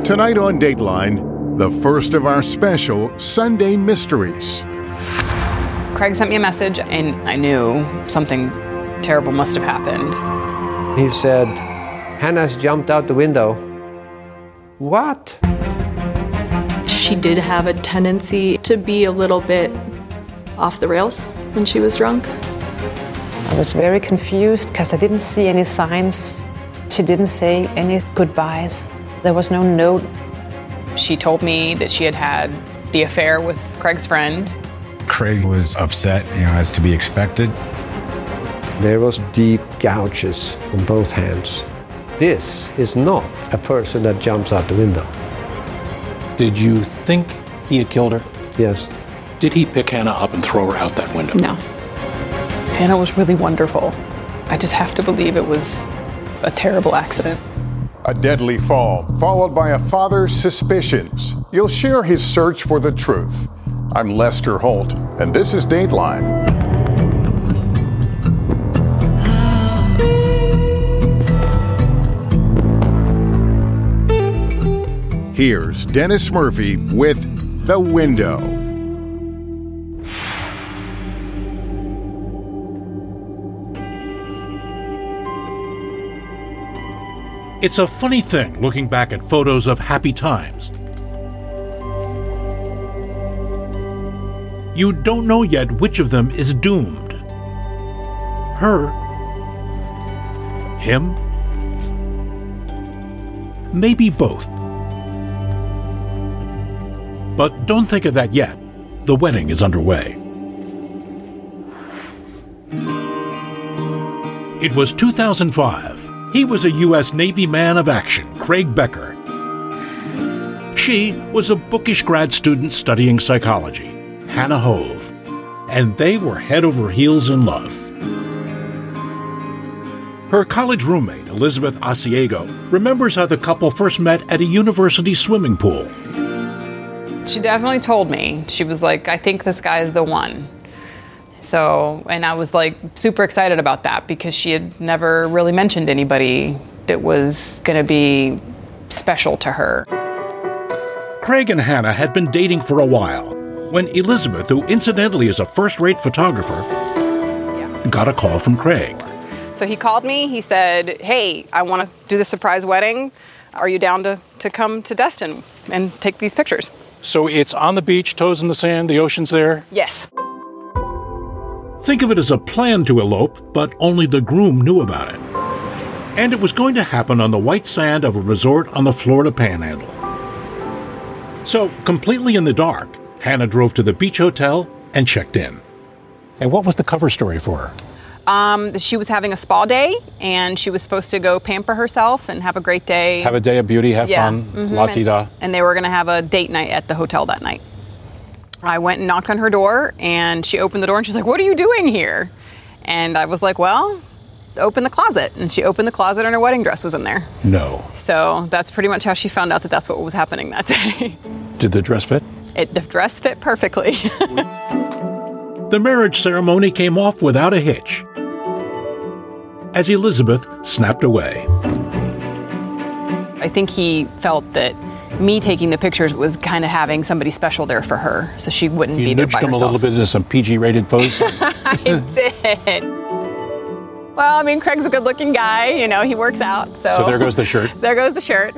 Tonight on Dateline, the first of our special Sunday mysteries. Craig sent me a message, and I knew something terrible must have happened. He said, Hannah's jumped out the window. What? She did have a tendency to be a little bit off the rails when she was drunk. I was very confused because I didn't see any signs. She didn't say any goodbyes. There was no note. She told me that she had the affair with Craig's friend. Craig was upset, as to be expected. There was deep gouges on both hands. This is not a person that jumps out the window. Did you think he had killed her? Yes. Did he pick Hannah up and throw her out that window? No. Hannah was really wonderful. I just have to believe it was a terrible accident. A deadly fall, followed by a father's suspicions. You'll share his search for the truth. I'm Lester Holt, and this is Dateline. Here's Dennis Murphy with The Window. It's a funny thing looking back at photos of happy times. You don't know yet which of them is doomed. Her. Him. Maybe both. But don't think of that yet. The wedding is underway. It was 2005. He was a U.S. Navy man of action, Craig Becker. She was a bookish grad student studying psychology, Hannah Hove. And they were head over heels in love. Her college roommate, Elizabeth Asiego, remembers how the couple first met at a university swimming pool. She definitely told me. She was like, I think this guy is the one. So, and I was like super excited about that because she had never really mentioned anybody that was going to be special to her. Craig and Hannah had been dating for a while when Elizabeth, who incidentally is a first-rate photographer, got a call from Craig. So he called me. He said, hey, I want to do the surprise wedding. Are you down to come to Destin and take these pictures? So it's on the beach, toes in the sand, the ocean's there? Yes. Think of it as a plan to elope, but only the groom knew about it. And it was going to happen on the white sand of a resort on the Florida Panhandle. So, completely in the dark, Hannah drove to the beach hotel and checked in. And what was the cover story for her? She was having a spa day, and she was supposed to go pamper herself and have a great day. Have a day of beauty, have fun, la-ti-da. And they were going to have a date night at the hotel that night. I went and knocked on her door, and she opened the door, and she's like, what are you doing here? And I was like, well, open the closet. And she opened the closet, and her wedding dress was in there. No. So that's pretty much how she found out that that's what was happening that day. Did the dress fit? The dress fit perfectly. The marriage ceremony came off without a hitch, as Elizabeth snapped away. I think he felt that me taking the pictures was kind of having somebody special there for her, so she wouldn't be there by herself. You nudged him a little bit into some PG-rated poses? I did. Well, I mean, Craig's a good-looking guy. He works out. So there goes the shirt. There goes the shirt.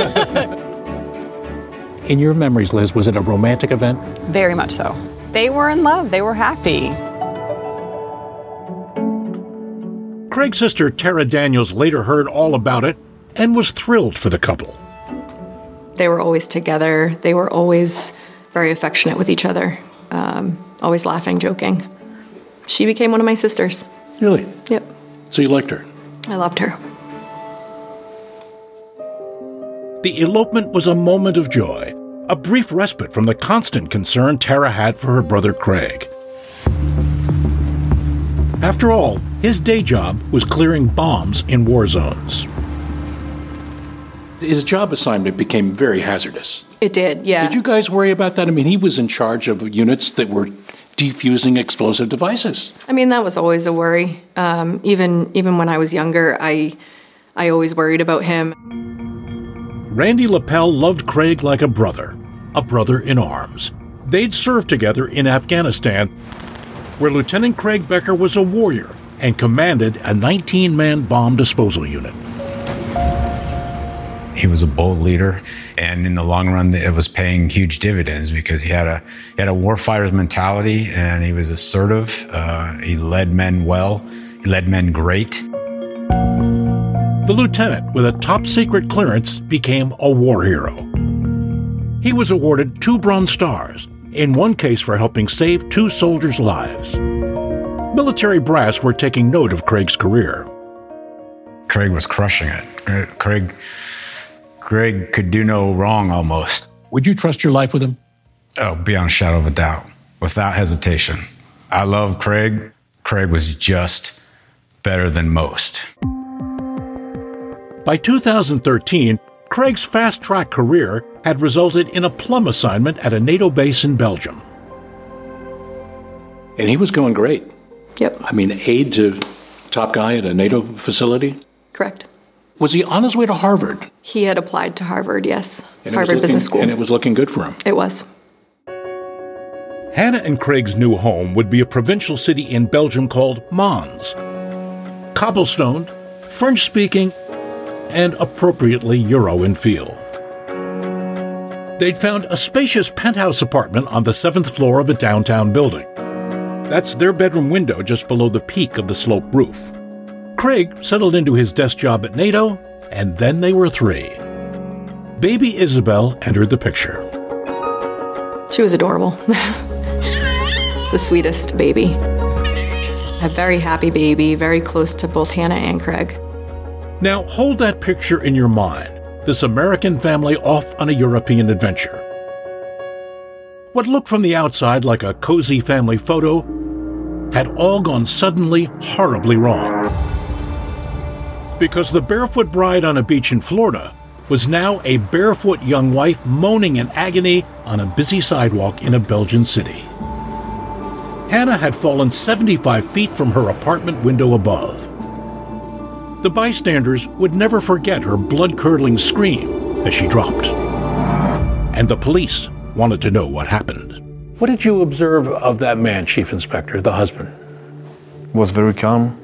In your memories, Liz, was it a romantic event? Very much so. They were in love. They were happy. Craig's sister Tara Daniels later heard all about it and was thrilled for the couple. They were always together. They were always very affectionate with each other, always laughing, joking. She became one of my sisters. Really? Yep. So you liked her? I loved her. The elopement was a moment of joy, a brief respite from the constant concern Tara had for her brother Craig. After all, his day job was clearing bombs in war zones. His job assignment became very hazardous. It did, yeah. Did you guys worry about that? I mean, he was in charge of units that were defusing explosive devices. I mean, that was always a worry. Even when I was younger, I always worried about him. Randy Lapel loved Craig like a brother in arms. They'd served together in Afghanistan, where Lieutenant Craig Becker was a warrior and commanded a 19-man bomb disposal unit. He was a bold leader, and in the long run, it was paying huge dividends because he had a warfighter's mentality, and he was assertive. He led men well. He led men great. The lieutenant, with a top-secret clearance, became a war hero. He was awarded 2 Bronze Stars, in one case for helping save 2 soldiers' lives. Military brass were taking note of Craig's career. Craig was crushing it. Craig could do no wrong almost. Would you trust your life with him? Oh, beyond a shadow of a doubt, without hesitation. I love Craig. Craig was just better than most. By 2013, Craig's fast-track career had resulted in a plum assignment at a NATO base in Belgium. And he was going great. Yep. I mean, aide to top guy at a NATO facility? Correct. Was he on his way to Harvard? He had applied to Harvard, yes. And Harvard Business School. And it was looking good for him. It was. Hannah and Craig's new home would be a provincial city in Belgium called Mons. Cobblestoned, French-speaking, and appropriately Euro in feel. They'd found a spacious penthouse apartment on the 7th floor of a downtown building. That's their bedroom window just below the peak of the sloped roof. Craig settled into his desk job at NATO, and then they were 3. Baby Isabel entered the picture. She was adorable. The sweetest baby. A very happy baby, very close to both Hannah and Craig. Now hold that picture in your mind, this American family off on a European adventure. What looked from the outside like a cozy family photo had all gone suddenly horribly wrong. Because the barefoot bride on a beach in Florida was now a barefoot young wife moaning in agony on a busy sidewalk in a Belgian city. Hannah had fallen 75 feet from her apartment window above. The bystanders would never forget her blood-curdling scream as she dropped. And the police wanted to know what happened. What did you observe of that man, Chief Inspector, the husband? Was very calm.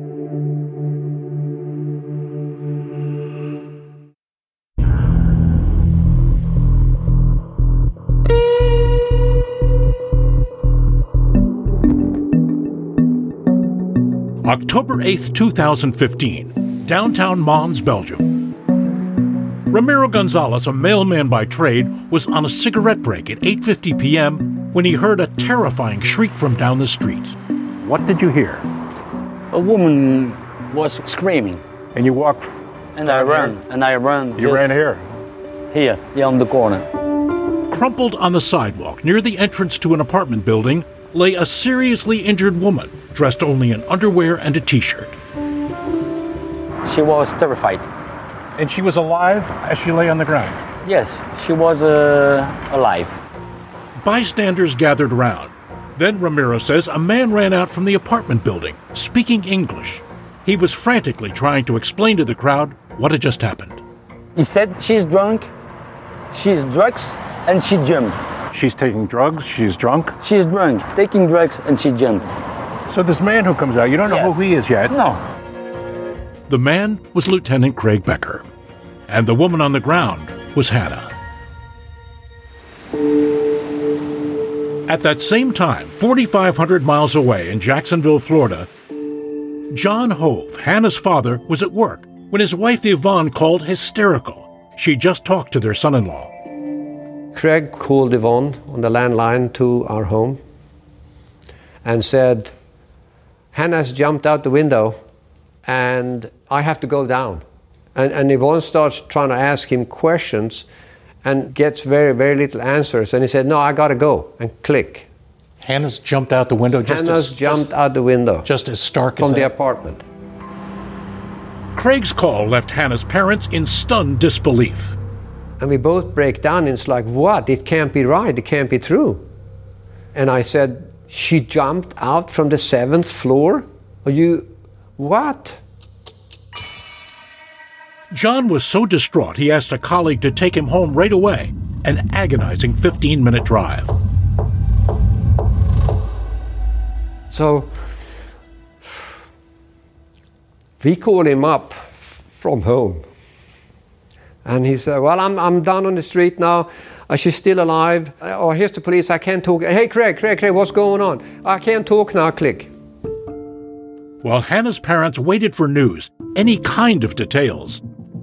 October 8th, 2015, downtown Mons, Belgium. Ramiro Gonzalez, a mailman by trade, was on a cigarette break at 8:50 p.m. when he heard a terrifying shriek from down the street. What did you hear? A woman was screaming. And you walked? And I ran. You ran here? Here, on the corner. Crumpled on the sidewalk near the entrance to an apartment building lay a seriously injured woman, dressed only in underwear and a t-shirt. She was terrified. And she was alive as she lay on the ground? Yes, she was alive. Bystanders gathered around. Then, Ramiro says, a man ran out from the apartment building, speaking English. He was frantically trying to explain to the crowd what had just happened. He said, she's drunk, she's drugs, and she jumped. She's taking drugs, she's drunk? She's drunk, taking drugs, and she jumped. So this man who comes out, you don't know who he is yet? No. The man was Lieutenant Craig Becker, and the woman on the ground was Hannah. At that same time, 4,500 miles away in Jacksonville, Florida, John Hove, Hannah's father, was at work when his wife Yvonne called hysterical. She just talked to their son-in-law. Craig called Yvonne on the landline to our home and said, Hannah's jumped out the window and I have to go down. And Yvonne starts trying to ask him questions and gets very, very little answers. And he said, no, I got to go, and click. Hannah's jumped out the window out the window. Just as stark from as the that. apartment. Craig's call left Hannah's parents in stunned disbelief. And we both break down, and it's like, what? It can't be right. It can't be true. And I said, she jumped out from the 7th floor? What? John was so distraught he asked a colleague to take him home right away, an agonizing 15-minute drive. So we called him up from home. And he said, well, I'm down on the street now. She's still alive. Oh, here's the police. I can't talk. Hey, Craig, what's going on? I can't talk now. Click. While Hannah's parents waited for news, any kind of details,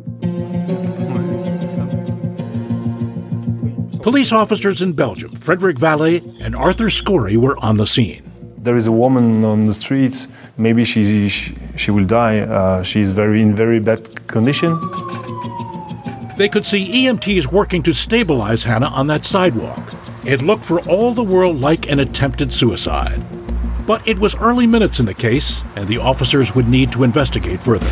police officers in Belgium, Frederick Valle and Arthur Scory, were on the scene. There is a woman on the street. Maybe she will die. She's in very bad condition. They could see EMTs working to stabilize Hannah on that sidewalk. It looked for all the world like an attempted suicide. But it was early minutes in the case, and the officers would need to investigate further.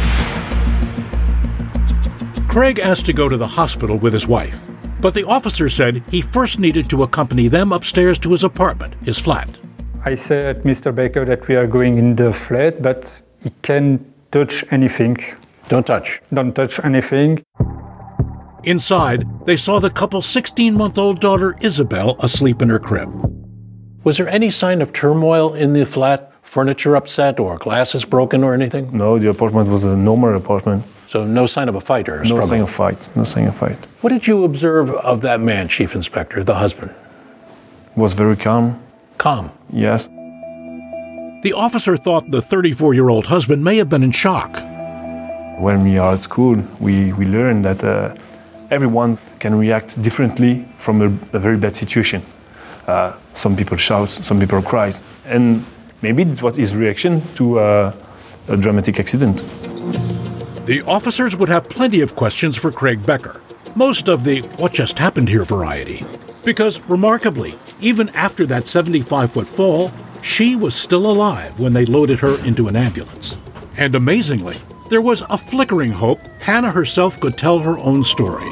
Craig asked to go to the hospital with his wife, but the officer said he first needed to accompany them upstairs to his apartment, his flat. I said, Mr. Baker, that we are going in the flat, but he can't touch anything. Don't touch. Don't touch anything. Inside, they saw the couple's 16-month-old daughter, Isabel, asleep in her crib. Was there any sign of turmoil in the flat? Furniture upset or glasses broken or anything? No, the apartment was a normal apartment. So no sign of a fight or a struggle? No sign of fight. What did you observe of that man, Chief Inspector, the husband? Was very calm. Calm? Yes. The officer thought the 34-year-old husband may have been in shock. When we are at school, we learn that everyone can react differently from a very bad situation. Some people shout, some people cry, and maybe it was his reaction to a dramatic accident. The officers would have plenty of questions for Craig Becker, most of the what just happened here variety. Because, remarkably, even after that 75-foot fall, she was still alive when they loaded her into an ambulance. And amazingly, there was a flickering hope Hannah herself could tell her own story.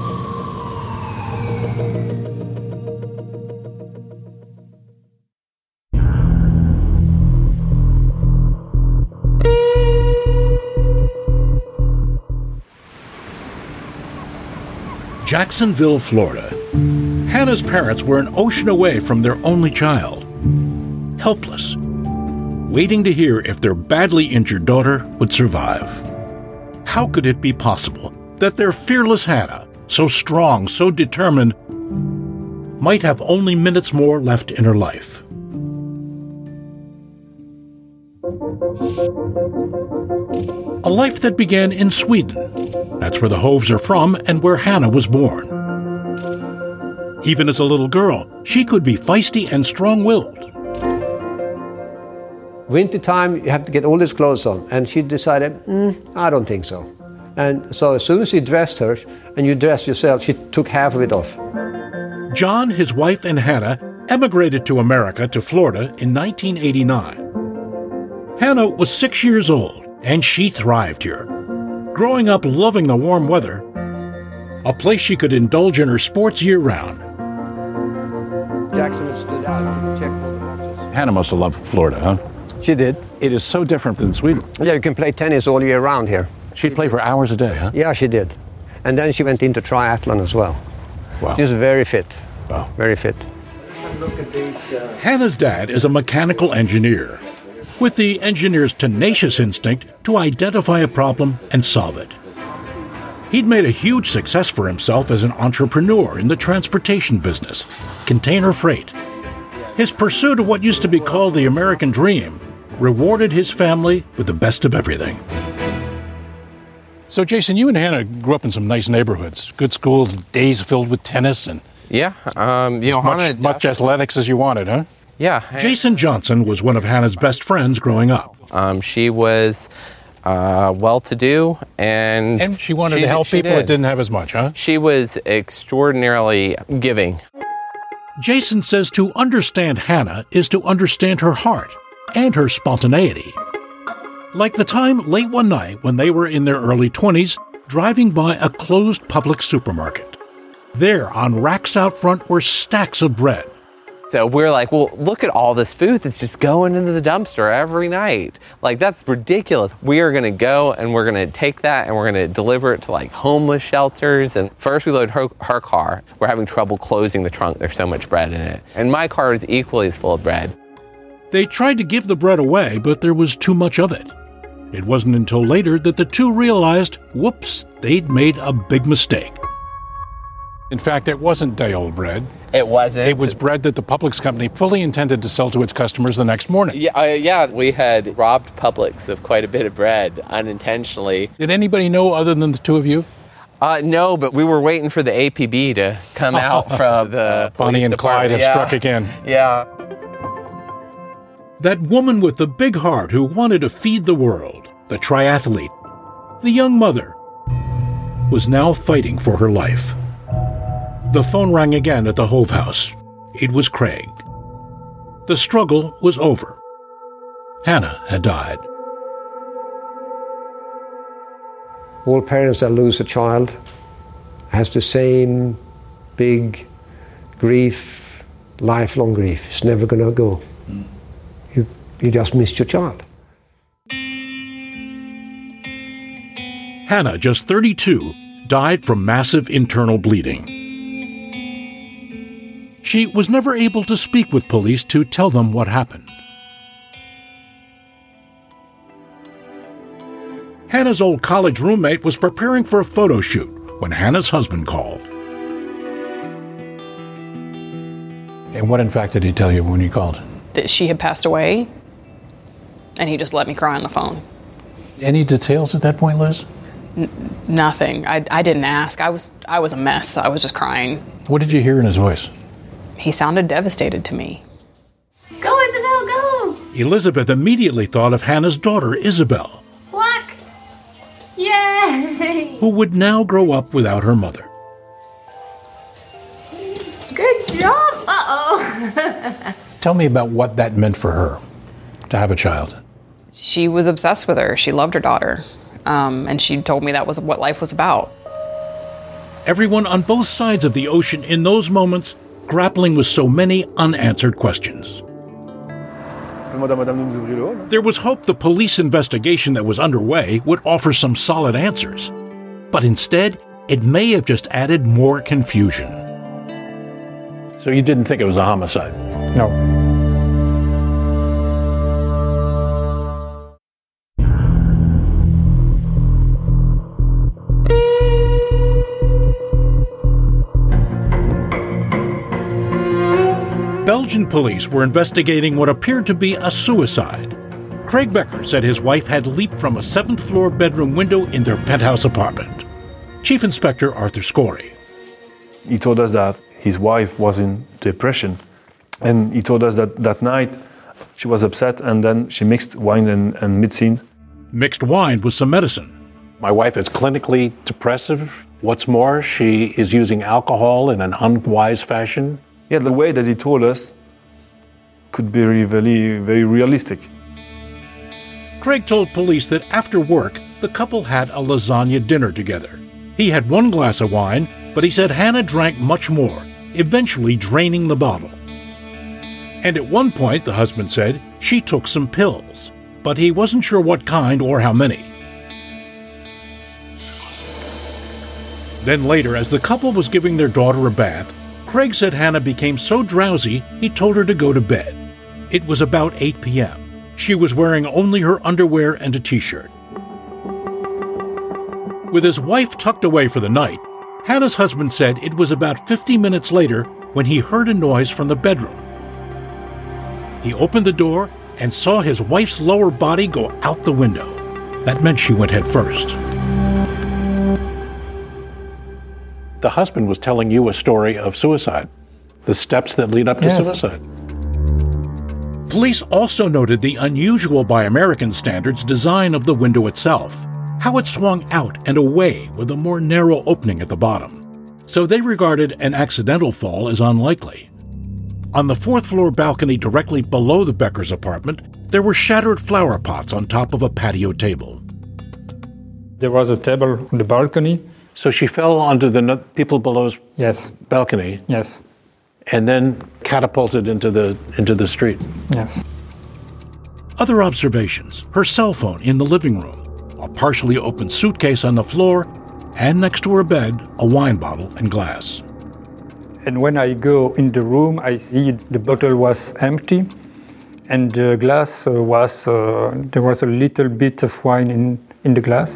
Jacksonville, Florida. Hannah's parents were an ocean away from their only child, helpless, waiting to hear if their badly injured daughter would survive. How could it be possible that their fearless Hannah, so strong, so determined, might have only minutes more left in her life? A life that began in Sweden. That's where the Hoves are from and where Hannah was born. Even as a little girl, she could be feisty and strong-willed. Wintertime, you have to get all these clothes on. And she decided, I don't think so. And so as soon as you dressed her, and you dressed yourself, she took half of it off. John, his wife, and Hannah emigrated to America, to Florida, in 1989. Hannah was 6 years old, and she thrived here. Growing up loving the warm weather, a place she could indulge in her sports year-round. Jackson stood out and checked all the boxes. Hannah must have loved Florida, huh? She did. It is so different than Sweden. Yeah, you can play tennis all year round here. She'd play for hours a day, huh? Yeah, she did. And then she went into triathlon as well. Wow. She was very fit. Wow. Very fit. Hannah's dad is a mechanical engineer, with the engineer's tenacious instinct to identify a problem and solve it. He'd made a huge success for himself as an entrepreneur in the transportation business, container freight. His pursuit of what used to be called the American dream rewarded his family with the best of everything. So, Jason, you and Hannah grew up in some nice neighborhoods, good schools, days filled with tennis, and much athletics as you wanted, huh? Yeah. Jason Johnson was one of Hannah's best friends growing up. She was well-to-do, and she wanted to help people that didn't have as much, huh? She was extraordinarily giving. Jason says to understand Hannah is to understand her heart and her spontaneity. Like the time late one night when they were in their early 20s, driving by a closed public supermarket. There, on racks out front, were stacks of bread. So we're like, well, look at all this food that's just going into the dumpster every night. Like, that's ridiculous. We are gonna go and we're gonna take that and we're gonna deliver it to like homeless shelters. And first we load her car. We're having trouble closing the trunk. There's so much bread in it. And my car is equally as full of bread. They tried to give the bread away, but there was too much of it. It wasn't until later that the two realized, whoops, they'd made a big mistake. In fact, it wasn't day-old bread. It wasn't. It was bread that the Publix company fully intended to sell to its customers the next morning. Yeah, we had robbed Publix of quite a bit of bread unintentionally. Did anybody know other than the two of you? No, but we were waiting for the APB to come out from the Bonnie and Clyde have struck again. Yeah. That woman with the big heart who wanted to feed the world, the triathlete, the young mother, was now fighting for her life. The phone rang again at the Hove house. It was Craig. The struggle was over. Hannah had died. All parents that lose a child has the same big grief, lifelong grief. It's never going to go. You just missed your child. Hannah, just 32, died from massive internal bleeding. She was never able to speak with police to tell them what happened. Hannah's old college roommate was preparing for a photo shoot when Hannah's husband called. And what in fact did he tell you when he called? That she had passed away, and he just let me cry on the phone. Any details at that point, Liz? Nothing. I didn't ask. I was a mess. I was just crying. What did you hear in his voice? He sounded devastated to me. Go, Isabel, go! Elizabeth immediately thought of Hannah's daughter, Isabel, Black! Yay! who would now grow up without her mother. Good job! Uh-oh! Tell me about what that meant for her, to have a child. She was obsessed with her. She loved her daughter. And she told me that was what life was about. Everyone on both sides of the ocean in those moments grappling with so many unanswered questions. There was hope the police investigation that was underway would offer some solid answers. But instead, it may have just added more confusion. So you didn't think it was a homicide? No. Belgian police were investigating what appeared to be a suicide. Craig Becker said his wife had leaped from a 7th-floor bedroom window in their penthouse apartment. Chief Inspector Arthur Scory. He told us that his wife was in depression, and he told us that that night she was upset and then she mixed wine and medicine. Mixed wine with some medicine. My wife is clinically depressive. What's more, she is using alcohol in an unwise fashion. Yeah, the way that he told us could be very, very realistic. Craig told police that after work, the couple had a lasagna dinner together. He had 1 glass of wine, but he said Hannah drank much more, eventually draining the bottle. And at one point, the husband said, she took some pills, but he wasn't sure what kind or how many. Then later, as the couple was giving their daughter a bath, Craig said Hannah became so drowsy, he told her to go to bed. It was about 8 p.m. She was wearing only her underwear and a t-shirt. With his wife tucked away for the night, Hannah's husband said it was about 50 minutes later when he heard a noise from the bedroom. He opened the door and saw his wife's lower body go out the window. That meant she went head first. The husband was telling you a story of suicide, the steps that lead up to suicide. Police also noted the unusual by American standards design of the window itself, how it swung out and away with a more narrow opening at the bottom. So they regarded an accidental fall as unlikely. On the 4th-floor balcony directly below the Beckers' apartment, there were shattered flower pots on top of a patio table. There was a table on the balcony. So she fell onto the people below's balcony. Yes. And then catapulted into the street. Yes. Other observations: her cell phone in the living room, a partially open suitcase on the floor, and next to her bed, a wine bottle and glass. And when I go in the room, I see the bottle was empty, and the glass there was a little bit of wine in the glass.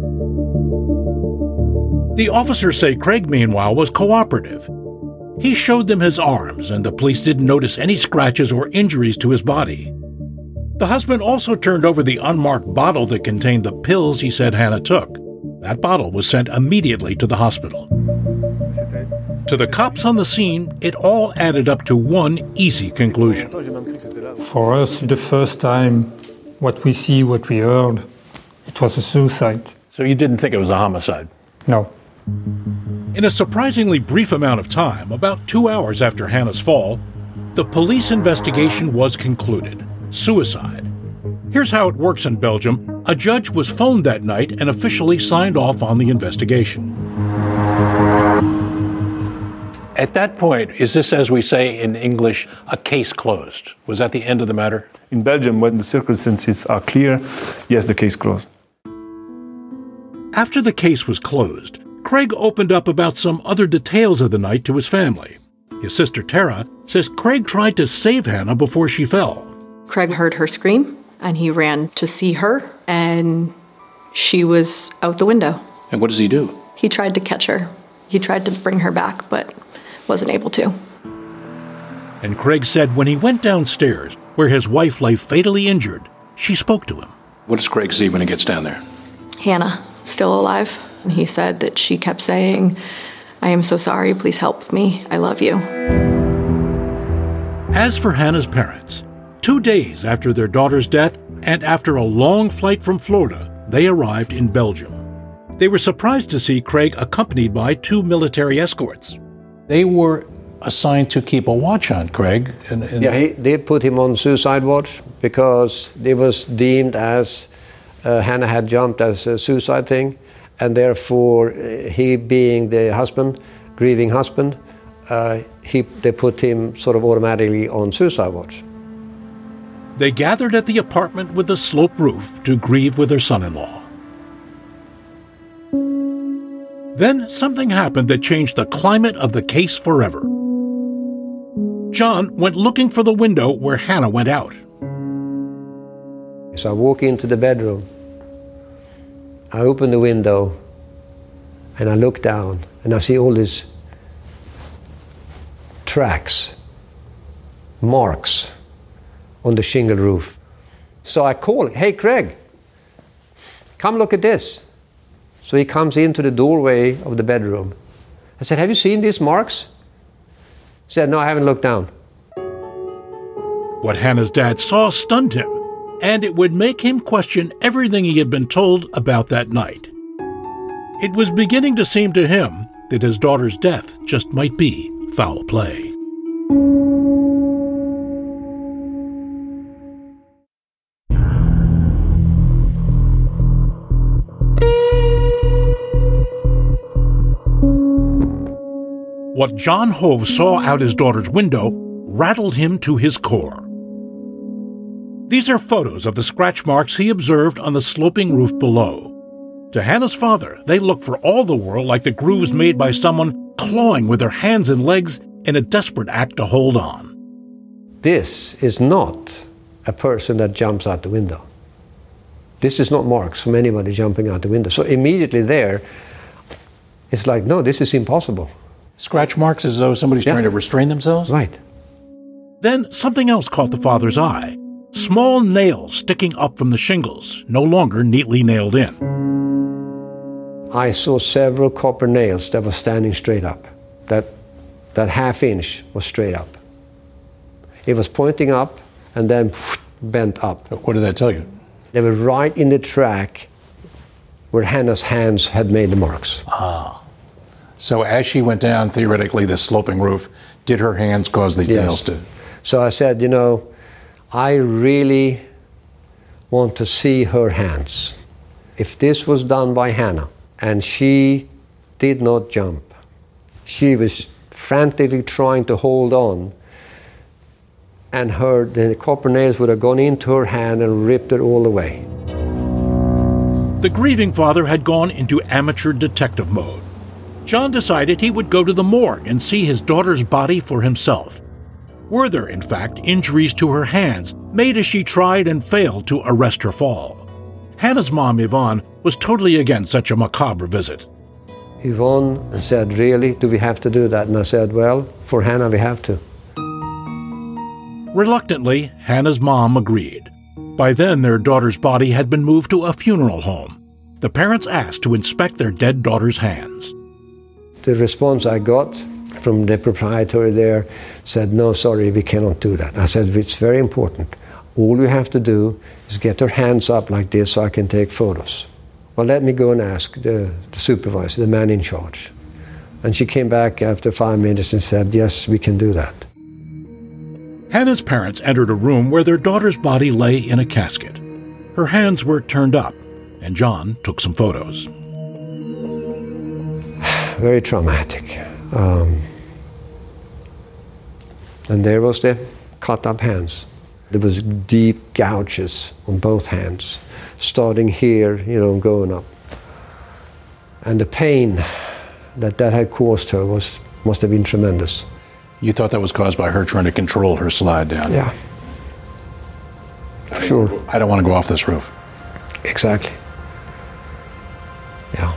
The officers say Craig, meanwhile, was cooperative. He showed them his arms, and the police didn't notice any scratches or injuries to his body. The husband also turned over the unmarked bottle that contained the pills he said Hannah took. That bottle was sent immediately to the hospital. To the cops on the scene, it all added up to one easy conclusion. For us, the first time, what we see, what we heard, it was a suicide. So you didn't think it was a homicide? No. In a surprisingly brief amount of time, about 2 hours after Hannah's fall, the police investigation was concluded. Suicide. Here's how it works in Belgium. A judge was phoned that night and officially signed off on the investigation. At that point, is this, as we say in English, a case closed? Was that the end of the matter? In Belgium, when the circumstances are clear, yes, the case closed. After the case was closed, Craig opened up about some other details of the night to his family. His sister Tara says Craig tried to save Hannah before she fell. Craig heard her scream, and he ran to see her, and she was out the window. And what does he do? He tried to catch her. He tried to bring her back, but wasn't able to. And Craig said when he went downstairs, where his wife lay fatally injured, she spoke to him. What does Craig see when he gets down there? Hannah, still alive. And he said that she kept saying, "I am so sorry, please help me, I love you." As for Hannah's parents, 2 days after their daughter's death and after a long flight from Florida, they arrived in Belgium. They were surprised to see Craig accompanied by 2 military escorts. They were assigned to keep a watch on Craig. Yeah, they put him on suicide watch because it was deemed as Hannah had jumped as a suicide thing, and therefore he being the husband, grieving husband, they put him sort of automatically on suicide watch. They gathered at the apartment with the sloped roof to grieve with their son-in-law. Then something happened that changed the climate of the case forever. John went looking for the window where Hannah went out. So I walk into the bedroom. I open the window and I look down and I see all these tracks, marks on the shingle roof. So I call, "Hey Craig, come look at this." So he comes into the doorway of the bedroom. I said, "Have you seen these marks?" He said, "No, I haven't looked down." What Hannah's dad saw stunned him, and it would make him question everything he had been told about that night. It was beginning to seem to him that his daughter's death just might be foul play. What John Hove saw out his daughter's window rattled him to his core. These are photos of the scratch marks he observed on the sloping roof below. To Hannah's father, they look for all the world like the grooves made by someone clawing with their hands and legs in a desperate act to hold on. This is not a person that jumps out the window. This is not marks from anybody jumping out the window. So immediately there, it's like, no, this is impossible. Scratch marks as though somebody's trying to restrain themselves? Right. Then something else caught the father's eye. Small nails sticking up from the shingles, no longer neatly nailed in. I saw several copper nails that were standing straight up. That half inch was straight up. It was pointing up and then bent up. What did that tell you? They were right in the track where Hannah's hands had made the marks. Ah. So as she went down, theoretically, the sloping roof, did her hands cause the nails to? So I said, I really want to see her hands. If this was done by Hannah and she did not jump, she was frantically trying to hold on and the copper nails would have gone into her hand and ripped it all away. The grieving father had gone into amateur detective mode. John decided he would go to the morgue and see his daughter's body for himself. Were there, in fact, injuries to her hands made as she tried and failed to arrest her fall? Hannah's mom, Yvonne, was totally against such a macabre visit. Yvonne said, "Really? Do we have to do that?" And I said, "Well, for Hannah, we have to." Reluctantly, Hannah's mom agreed. By then, their daughter's body had been moved to a funeral home. The parents asked to inspect their dead daughter's hands. The response I got from the proprietor there said, "No, sorry, we cannot do that." I said, "It's very important. All you have to do is get her hands up like this so I can take photos." "Well, let me go and ask the supervisor, the man in charge." And she came back after 5 minutes and said, "Yes, we can do that." Hannah's parents entered a room where their daughter's body lay in a casket. Her hands were turned up, and John took some photos. Very traumatic. And there was the cut up hands. There was deep gouges on both hands, starting here, going up. And the pain that had caused her must have been tremendous. You thought that was caused by her trying to control her slide down? Yeah. Sure. I don't want to go off this roof. Exactly. Yeah.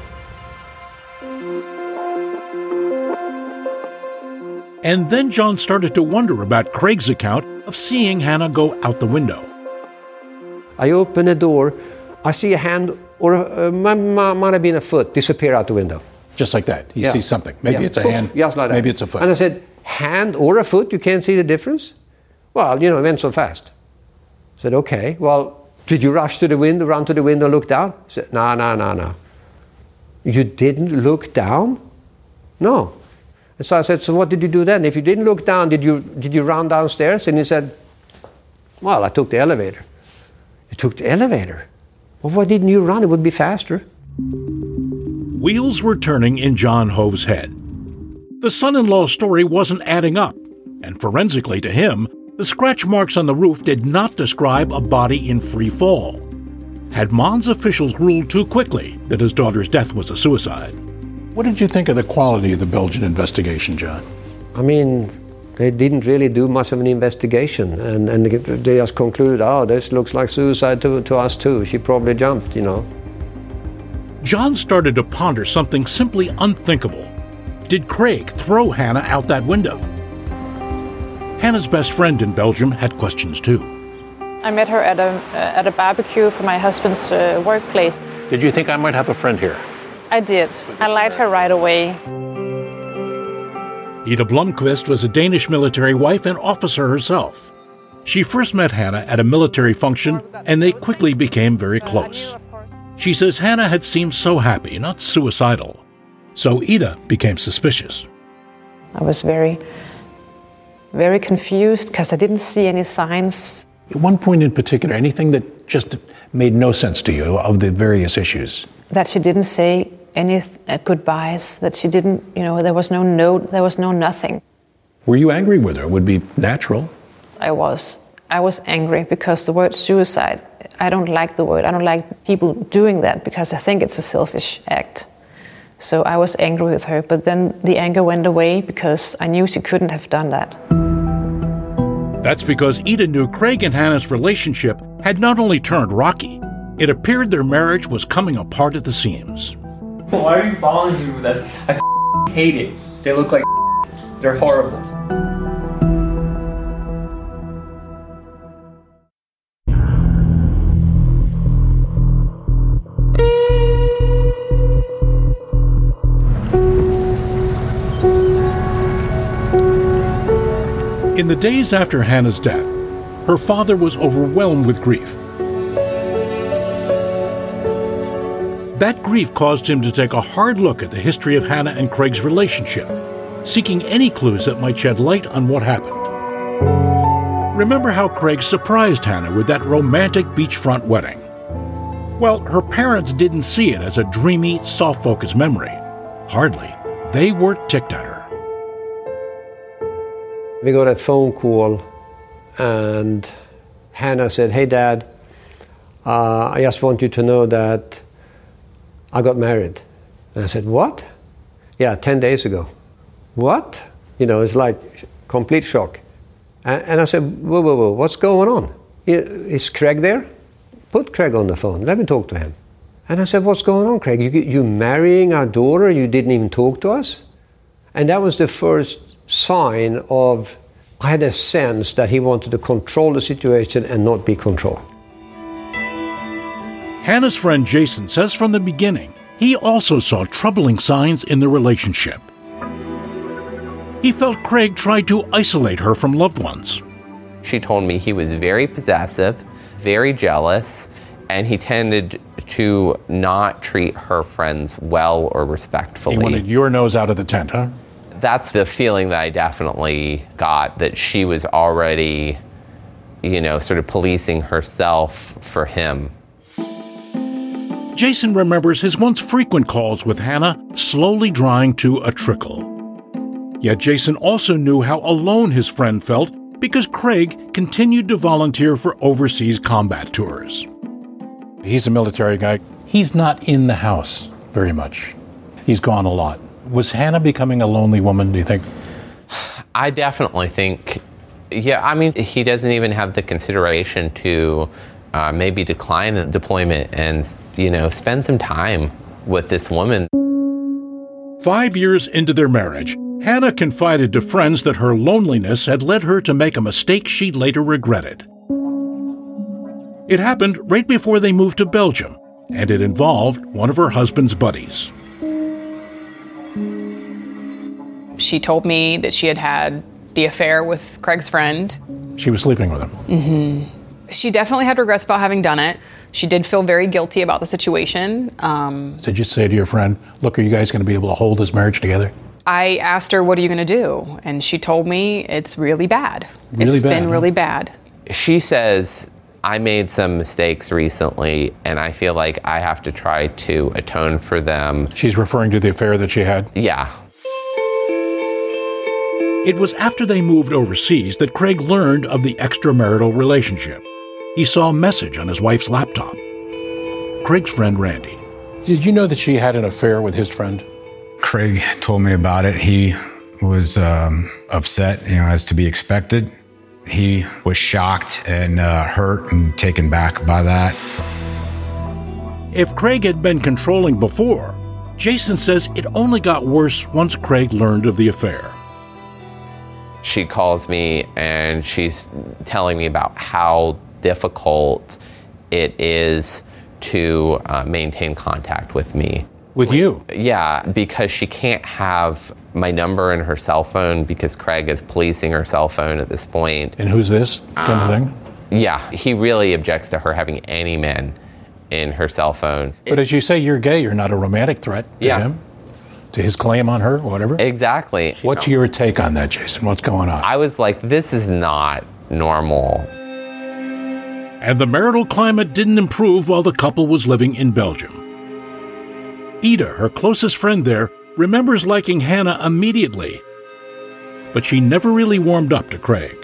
And then John started to wonder about Craig's account of seeing Hannah go out the window. I open the door, I see a hand, or might have been a foot, disappear out the window. Just like that. You see something. Maybe it's a hand, just like that. Maybe it's a foot. And I said, "Hand or a foot, you can't see the difference?" Well, it went so fast. I said, "Okay, well, did you rush to the window, run to the window, look down?" I said, No. "You didn't look down?" "No." And so I said, "So what did you do then? If you didn't look down, did you run downstairs?" And he said, "Well, I took the elevator." "You took the elevator? Well, why didn't you run? It would be faster." Wheels were turning in John Hove's head. The son-in-law's story wasn't adding up, and forensically to him, the scratch marks on the roof did not describe a body in free fall. Had Mons officials ruled too quickly that his daughter's death was a suicide? What did you think of the quality of the Belgian investigation, John? I mean, they didn't really do much of an investigation, and they just concluded, "Oh, this looks like suicide to us too. She probably jumped, John started to ponder something simply unthinkable. Did Craig throw Hannah out that window? Hannah's best friend in Belgium had questions too. I met her at a barbecue for my husband's workplace. Did you think I might have a friend here? I did. I liked her right away. Ida Blomqvist was a Danish military wife and officer herself. She first met Hannah at a military function, and they quickly became very close. She says Hannah had seemed so happy, not suicidal. So Ida became suspicious. I was very, very confused because I didn't see any signs. At one point in particular, anything that just made no sense to you of the various issues? That she didn't say any goodbyes, that she didn't, there was no note, there was no nothing. Were you angry with her? It would be natural. I was angry because the word suicide, I don't like the word. I don't like people doing that because I think it's a selfish act. So I was angry with her, but then the anger went away because I knew she couldn't have done that. That's because Ida knew Craig and Hannah's relationship had not only turned rocky, it appeared their marriage was coming apart at the seams. Why are you following me with that? I hate it. They look like they're horrible. In the days after Hannah's death, her father was overwhelmed with grief. That grief caused him to take a hard look at the history of Hannah and Craig's relationship, seeking any clues that might shed light on what happened. Remember how Craig surprised Hannah with that romantic beachfront wedding? Well, her parents didn't see it as a dreamy, soft-focused memory. Hardly. They were ticked at her. We got a phone call and Hannah said, "Hey, Dad, I just want you to know that I got married." And I said, "What?" "Yeah, 10 days ago." "What?" It's like complete shock. And I said, whoa, what's going on? Is Craig there? Put Craig on the phone. Let me talk to him. And I said, what's going on, Craig? You marrying our daughter? You didn't even talk to us? And that was the first sign of, I had a sense that he wanted to control the situation and not be controlled. Hannah's friend Jason says from the beginning, he also saw troubling signs in the relationship. He felt Craig tried to isolate her from loved ones. She told me he was very possessive, very jealous, and he tended to not treat her friends well or respectfully. He wanted your nose out of the tent, huh? That's the feeling that I definitely got, that she was already, sort of policing herself for him. Jason remembers his once frequent calls with Hannah slowly drying to a trickle. Yet Jason also knew how alone his friend felt because Craig continued to volunteer for overseas combat tours. He's a military guy. He's not in the house very much. He's gone a lot. Was Hannah becoming a lonely woman, do you think? I definitely think, he doesn't even have the consideration to maybe decline a deployment and, spend some time with this woman. 5 years into their marriage, Hannah confided to friends that her loneliness had led her to make a mistake she later regretted. It happened right before they moved to Belgium, and it involved one of her husband's buddies. She told me that she had the affair with Craig's friend. She was sleeping with him. Mm-hmm. She definitely had regrets about having done it. She did feel very guilty about the situation. Did you say to your friend, look, are you guys going to be able to hold this marriage together? I asked her, what are you going to do? And she told me it's really bad. It's been really bad. She says, I made some mistakes recently, and I feel like I have to try to atone for them. She's referring to the affair that she had? Yeah. It was after they moved overseas that Craig learned of the extramarital relationship. He saw a message on his wife's laptop. Craig's friend, Randy. Did you know that she had an affair with his friend? Craig told me about it. He was upset, as to be expected. He was shocked and hurt and taken back by that. If Craig had been controlling before, Jason says it only got worse once Craig learned of the affair. She calls me and she's telling me about how difficult it is to maintain contact with me. With you? Yeah, because she can't have my number in her cell phone because Craig is policing her cell phone at this point. And who's this kind of thing? Yeah, he really objects to her having any men in her cell phone. But as you say, you're gay. You're not a romantic threat to him, to his claim on her, whatever. Exactly. What's your take on that, Jason? What's going on? I was like, this is not normal. And the marital climate didn't improve while the couple was living in Belgium. Ida, her closest friend there, remembers liking Hannah immediately, but she never really warmed up to Craig.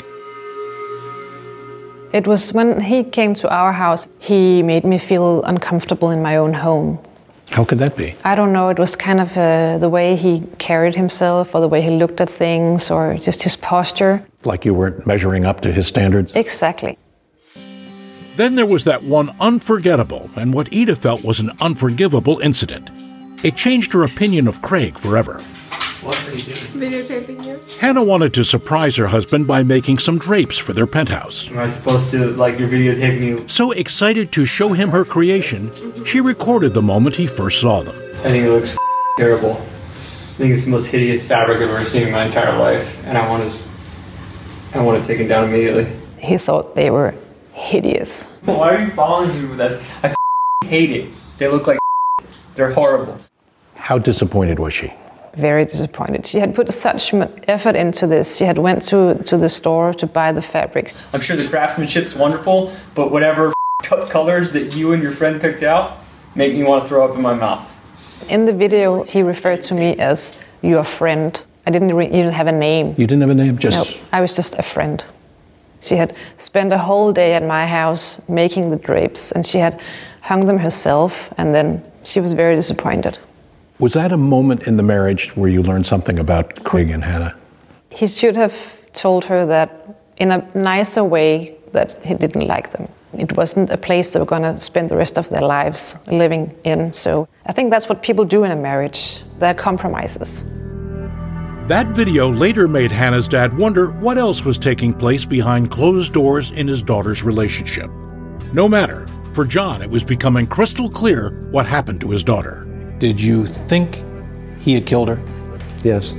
It was when he came to our house, he made me feel uncomfortable in my own home. How could that be? I don't know, it was kind of the way he carried himself or the way he looked at things or just his posture. Like you weren't measuring up to his standards? Exactly. Then there was that one unforgettable and what Ida felt was an unforgivable incident. It changed her opinion of Craig forever. What are you doing? Videotaping you. Hannah wanted to surprise her husband by making some drapes for their penthouse. Am I supposed to, you're videotaping you? So excited to show him her creation, she recorded the moment he first saw them. I think it looks terrible. I think it's the most hideous fabric I've ever seen in my entire life, and I want it taken down immediately. He thought they were hideous. Why are you following me with that? I hate it. They look like they're horrible. How disappointed was she? Very disappointed. She had put such effort into this. She had went to the store to buy the fabrics. I'm sure the craftsmanship's wonderful, but whatever colors that you and your friend picked out make me want to throw up in my mouth. In the video, he referred to me as your friend. I didn't even have a name. You didn't have a name? Nope, I was just a friend. She had spent a whole day at my house making the drapes, and she had hung them herself, and then she was very disappointed. Was that a moment in the marriage where you learned something about Craig and Hannah? He should have told her that in a nicer way that he didn't like them. It wasn't a place they were going to spend the rest of their lives living in. So I think that's what people do in a marriage. There are compromises. That video later made Hannah's dad wonder what else was taking place behind closed doors in his daughter's relationship. No matter, for John, it was becoming crystal clear what happened to his daughter. Did you think he had killed her? Yes.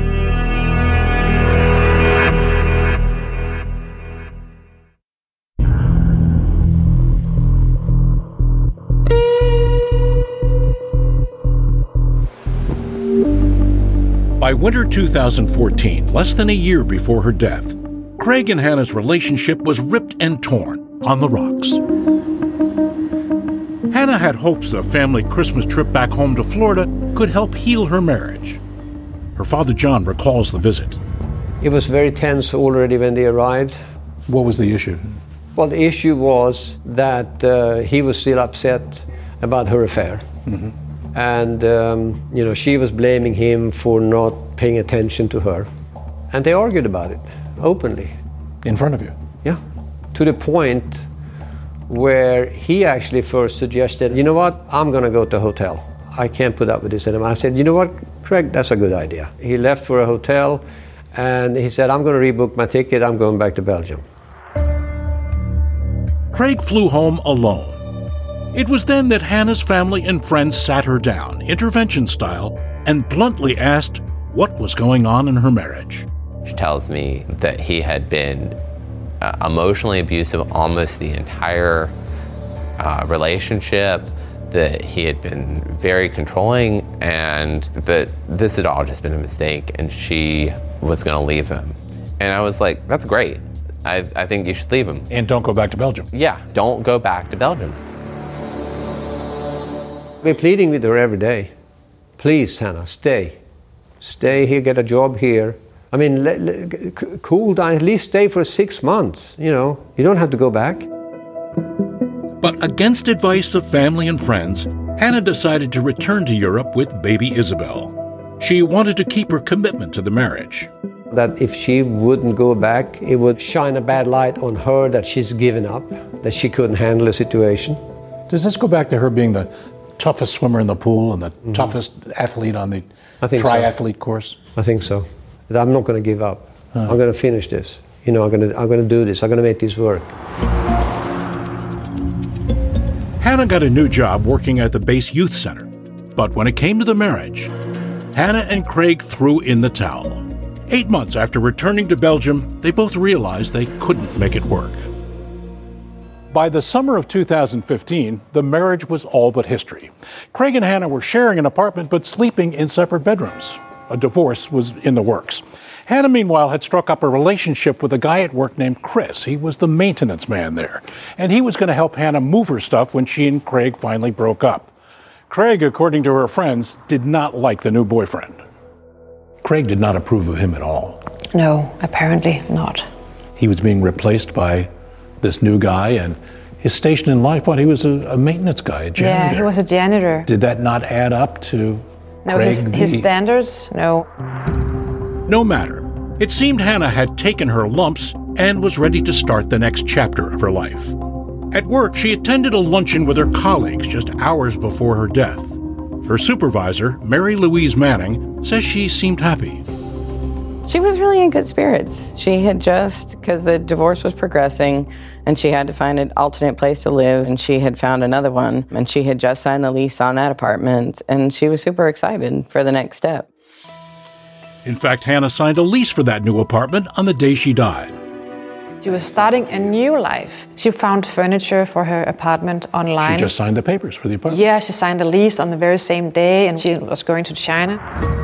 By winter 2014, less than a year before her death, Craig and Hannah's relationship was ripped and torn on the rocks. Hannah had hopes a family Christmas trip back home to Florida could help heal her marriage. Her father John recalls the visit. It was very tense already when they arrived. What was the issue? Well, the issue was that he was still upset about her affair. Mm-hmm. And, she was blaming him for not paying attention to her. And they argued about it openly. In front of you? Yeah. To the point where he actually first suggested, you know what, I'm going to go to a hotel. I can't put up with this anymore. I said, you know what, Craig, that's a good idea. He left for a hotel and he said, I'm going to rebook my ticket. I'm going back to Belgium. Craig flew home alone. It was then that Hannah's family and friends sat her down, intervention style, and bluntly asked what was going on in her marriage. She tells me that he had been emotionally abusive almost the entire relationship, that he had been very controlling, and that this had all just been a mistake and she was going to leave him. And I was like, that's great. I think you should leave him. And don't go back to Belgium. Yeah, don't go back to Belgium. We're pleading with her every day. Please, Hannah, stay. Stay here, get a job here. I mean, cool down, at least stay for 6 months, you don't have to go back. But against advice of family and friends, Hannah decided to return to Europe with baby Isabel. She wanted to keep her commitment to the marriage. That if she wouldn't go back, it would shine a bad light on her that she's given up, that she couldn't handle the situation. Does this go back to her being the toughest swimmer in the pool and the toughest athlete on the triathlete course? I think so. I'm not going to give up. I'm going to finish this. I'm going to do this. I'm going to make this work. Hannah got a new job working at the base youth center. But when it came to the marriage, Hannah and Craig threw in the towel. 8 months after returning to Belgium, they both realized they couldn't make it work. By the summer of 2015, the marriage was all but history. Craig and Hannah were sharing an apartment but sleeping in separate bedrooms. A divorce was in the works. Hannah, meanwhile, had struck up a relationship with a guy at work named Chris. He was the maintenance man there, and he was going to help Hannah move her stuff when she and Craig finally broke up. Craig, according to her friends, did not like the new boyfriend. Craig did not approve of him at all. No, apparently not. He was being replaced by this new guy, and his station in life, he was a maintenance guy, a janitor. Yeah, he was a janitor. Did that not add up to No, Craig his standards, no. No matter. It seemed Hannah had taken her lumps and was ready to start the next chapter of her life. At work, she attended a luncheon with her colleagues just hours before her death. Her supervisor, Mary Louise Manning, says she seemed happy. She was really in good spirits. She had just, because the divorce was progressing and she had to find an alternate place to live, and she had found another one, and she had just signed the lease on that apartment, and she was super excited for the next step. In fact, Hannah signed a lease for that new apartment on the day she died. She was starting a new life. She found furniture for her apartment online. She just signed the papers for the apartment. Yeah, she signed a lease on the very same day, and she was going to China.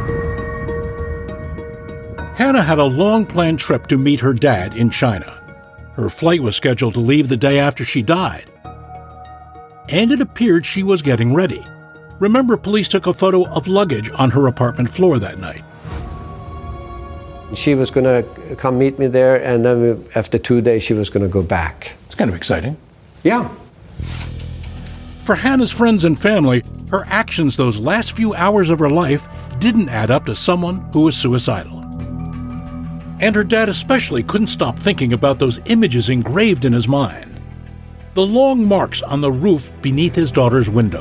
Hannah had a long-planned trip to meet her dad in China. Her flight was scheduled to leave the day after she died. And it appeared she was getting ready. Remember, police took a photo of luggage on her apartment floor that night. She was going to come meet me there, and then after 2 days, she was going to go back. It's kind of exciting. Yeah. For Hannah's friends and family, her actions those last few hours of her life didn't add up to someone who was suicidal. And her dad especially couldn't stop thinking about those images engraved in his mind. The long marks on the roof beneath his daughter's window.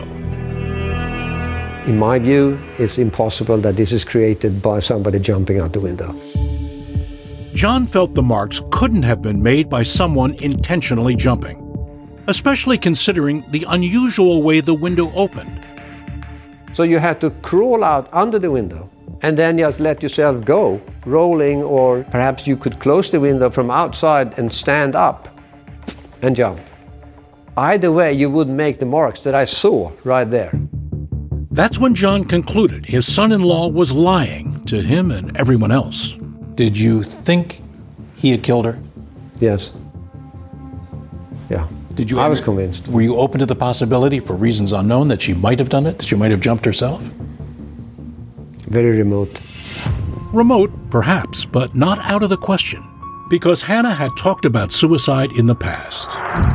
In my view, it's impossible that this is created by somebody jumping out the window. John felt the marks couldn't have been made by someone intentionally jumping, especially considering the unusual way the window opened. So you had to crawl out under the window and then just let yourself go, rolling, or perhaps you could close the window from outside and stand up and jump. Either way, you would make the marks that I saw right there. That's when John concluded his son-in-law was lying to him and everyone else. Did you think he had killed her? Yes. Yeah. I was convinced. Were you open to the possibility, for reasons unknown, that she might have done it? That she might have jumped herself? Very remote. Remote, perhaps, but not out of the question, because Hannah had talked about suicide in the past.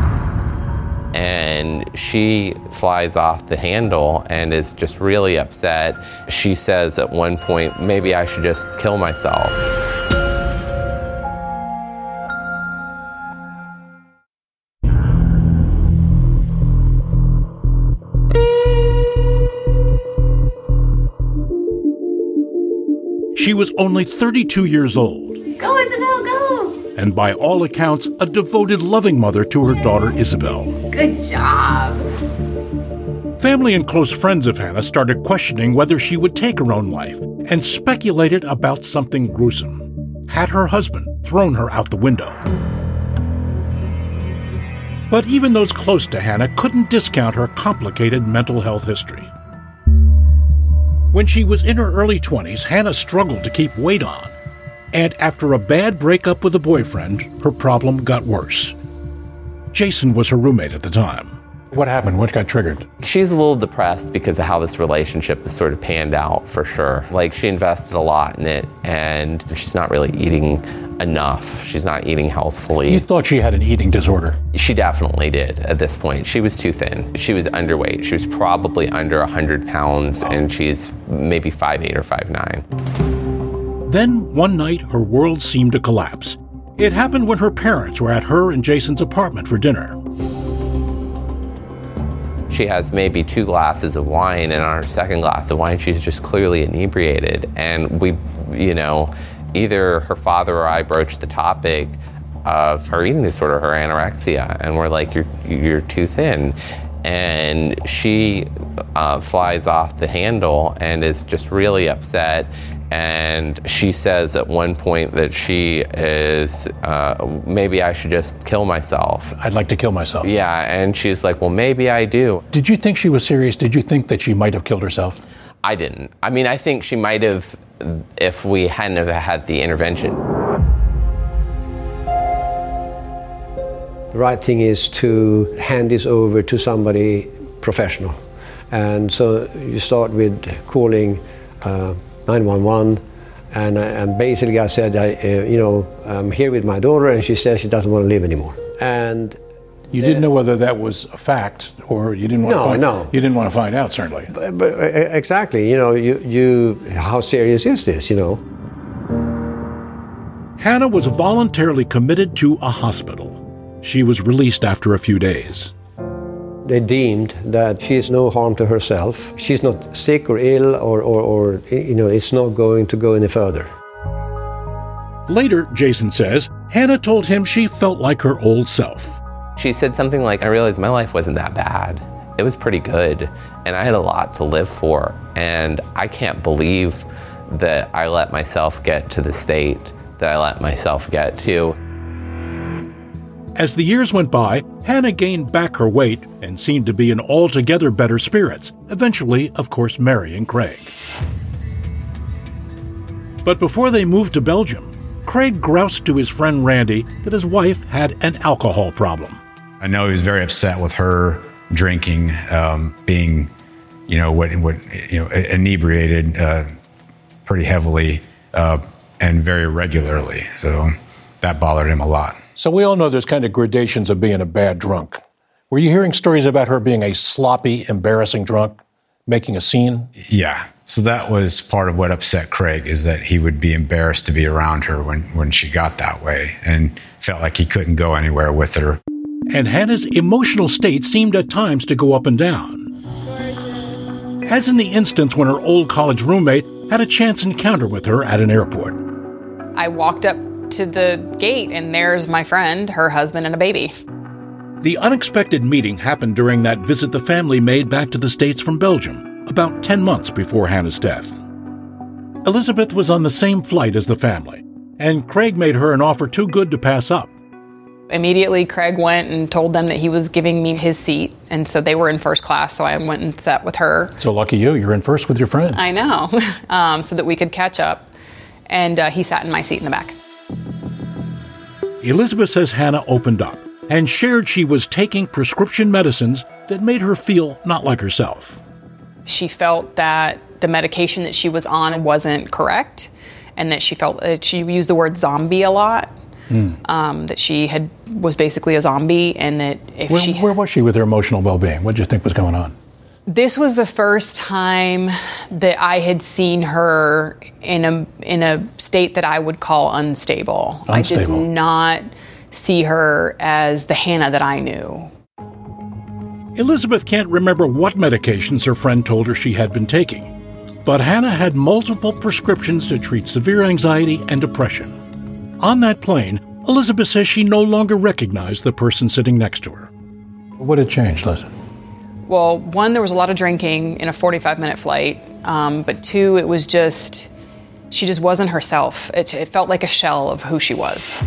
And she flies off the handle and is just really upset. She says at one point, maybe I should just kill myself. She was only 32 years old. Go, Isabel, go! And by all accounts, a devoted, loving mother to her daughter, Isabel. Good job. Family and close friends of Hannah started questioning whether she would take her own life and speculated about something gruesome. Had her husband thrown her out the window? But even those close to Hannah couldn't discount her complicated mental health history. When she was in her early 20s, Hannah struggled to keep weight on. And after a bad breakup with a boyfriend, her problem got worse. Jason was her roommate at the time. What happened? What got triggered? She's a little depressed because of how this relationship has sort of panned out, for sure. Like, she invested a lot in it, and she's not really eating enough. She's not eating healthfully. You thought she had an eating disorder? She definitely did at this point. She was too thin. She was underweight. She was probably under 100 pounds, and she's maybe 5'8" or 5'9". Then, one night, her world seemed to collapse. It happened when her parents were at her and Jason's apartment for dinner. She has maybe 2 glasses of wine, and on her second glass of wine, she's just clearly inebriated. And we, either her father or I broached the topic of her eating disorder, her anorexia, and we're like, you're too thin. And she flies off the handle and is just really upset. And she says at one point that she is, maybe I should just kill myself. I'd like to kill myself. Yeah, and she's like, well, maybe I do. Did you think she was serious? Did you think that she might have killed herself? I didn't. I mean, I think she might have if we hadn't have had the intervention. The right thing is to hand this over to somebody professional. And so you start with calling 911, and basically I said, I'm here with my daughter, and she says she doesn't want to live anymore. And you didn't know whether that was a fact, or you didn't want to find out? You didn't want to find out, certainly. But exactly, how serious is this, Hannah was voluntarily committed to a hospital. She was released after a few days. They deemed that she's no harm to herself. She's not sick or ill, or it's not going to go any further. Later, Jason says, Hannah told him she felt like her old self. She said something like, I realized my life wasn't that bad. It was pretty good, and I had a lot to live for, and I can't believe that I let myself get to the state that I let myself get to. As the years went by, Hannah gained back her weight and seemed to be in altogether better spirits, eventually, of course, marrying Craig. But before they moved to Belgium, Craig groused to his friend Randy that his wife had an alcohol problem. I know he was very upset with her drinking, being, inebriated pretty heavily. and very regularly. So that bothered him a lot. So we all know there's kind of gradations of being a bad drunk. Were you hearing stories about her being a sloppy, embarrassing drunk, making a scene? Yeah. So that was part of what upset Craig, is that he would be embarrassed to be around her when she got that way and felt like he couldn't go anywhere with her. And Hannah's emotional state seemed at times to go up and down. As in the instance when her old college roommate had a chance encounter with her at an airport. I walked up to the gate and there's my friend, her husband, and a baby. The unexpected meeting happened during that visit the family made back to the States from Belgium, about 10 months before Hannah's death. Elizabeth was on the same flight as the family, and Craig made her an offer too good to pass up. Immediately, Craig went and told them that he was giving me his seat, and so they were in first class, so I went and sat with her. So lucky you're in first with your friend. I know, so that we could catch up, and he sat in my seat in the back. Elizabeth says Hannah opened up and shared she was taking prescription medicines that made her feel not like herself. She felt that the medication that she was on wasn't correct, and that she felt she used the word zombie a lot. That she was basically a zombie, and that where was she with her emotional well-being? What did you think was going on? This was the first time that I had seen her in a state that I would call unstable. I did not see her as the Hannah that I knew. Elizabeth can't remember what medications her friend told her she had been taking, but Hannah had multiple prescriptions to treat severe anxiety and depression. On that plane, Elizabeth says she no longer recognized the person sitting next to her. What had changed, Liz? Well, one, there was a lot of drinking in a 45-minute flight, but two, it was just, she just wasn't herself. It felt like a shell of who she was.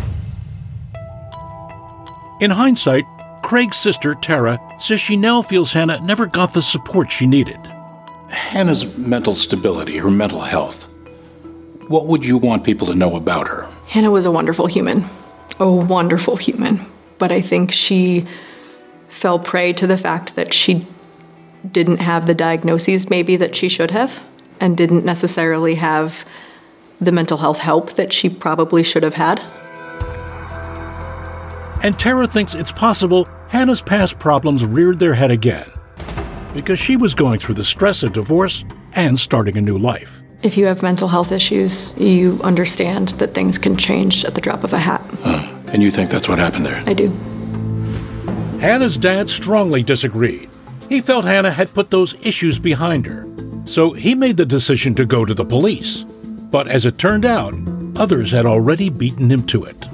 In hindsight, Craig's sister, Tara, says she now feels Hannah never got the support she needed. Hannah's mental stability, her mental health. What would you want people to know about her? Hannah was a wonderful human. But I think she fell prey to the fact that she didn't have the diagnoses maybe that she should have, and didn't necessarily have the mental health help that she probably should have had. And Tara thinks it's possible Hannah's past problems reared their head again, because she was going through the stress of divorce and starting a new life. If you have mental health issues, you understand that things can change at the drop of a hat. And you think that's what happened there? I do. Hannah's dad strongly disagreed. He felt Hannah had put those issues behind her, so he made the decision to go to the police. But as it turned out, others had already beaten him to it.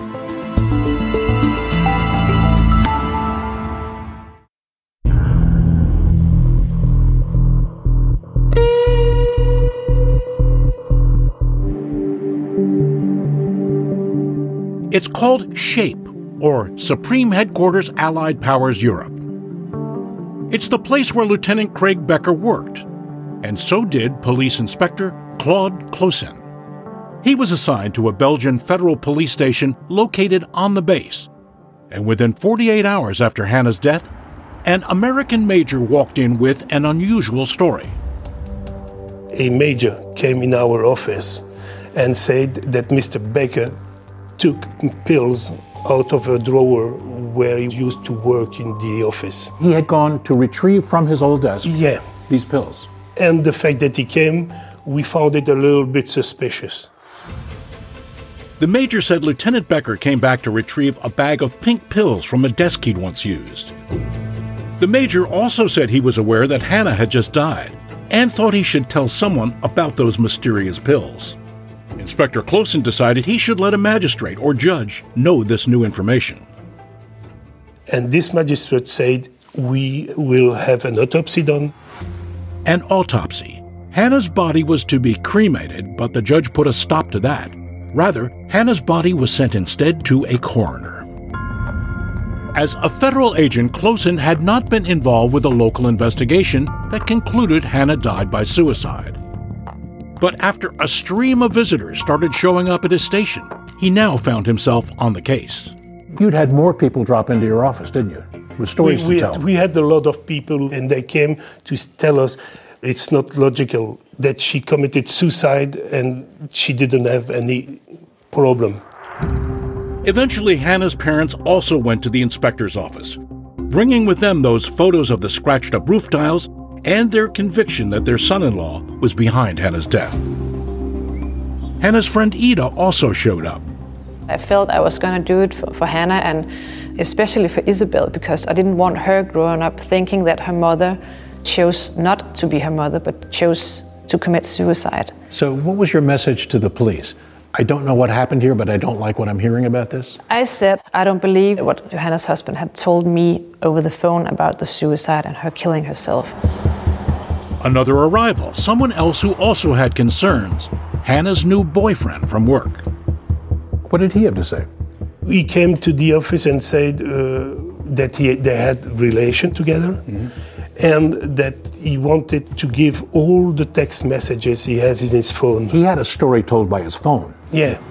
It's called SHAPE, or Supreme Headquarters Allied Powers Europe. It's the place where Lieutenant Craig Becker worked, and so did Police Inspector Claude Closin. He was assigned to a Belgian federal police station located on the base, and within 48 hours after Hannah's death, an American major walked in with an unusual story. A major came in our office and said that Mr. Becker took pills out of a drawer where he used to work in the office. He had gone to retrieve from his old desk these pills. And the fact that he came, we found it a little bit suspicious. The major said Lieutenant Becker came back to retrieve a bag of pink pills from a desk he'd once used. The major also said he was aware that Hannah had just died and thought he should tell someone about those mysterious pills. Inspector Closin decided he should let a magistrate or judge know this new information. And this magistrate said, we will have an autopsy done. An autopsy. Hannah's body was to be cremated, but the judge put a stop to that. Rather, Hannah's body was sent instead to a coroner. As a federal agent, Closin had not been involved with a local investigation that concluded Hannah died by suicide. But after a stream of visitors started showing up at his station, he now found himself on the case. You'd had more people drop into your office, didn't you? With stories to tell. We had a lot of people, and they came to tell us It's not logical that she committed suicide and she didn't have any problem. Eventually, Hannah's parents also went to the inspector's office, bringing with them those photos of the scratched-up roof tiles and their conviction that their son-in-law was behind Hannah's death. Hannah's friend Ida also showed up. I felt I was going to do it for Hannah, and especially for Isabel, because I didn't want her growing up thinking that her mother chose not to be her mother, but chose to commit suicide. So what was your message to the police? I don't know what happened here, but I don't like what I'm hearing about this. I said, I don't believe what Johanna's husband had told me over the phone about the suicide and her killing herself. Another arrival, someone else who also had concerns, Hannah's new boyfriend from work. What did he have to say? He came to the office and said that they had relation together, and that he wanted to give all the text messages he has in his phone. He had a story told by his phone. Yeah.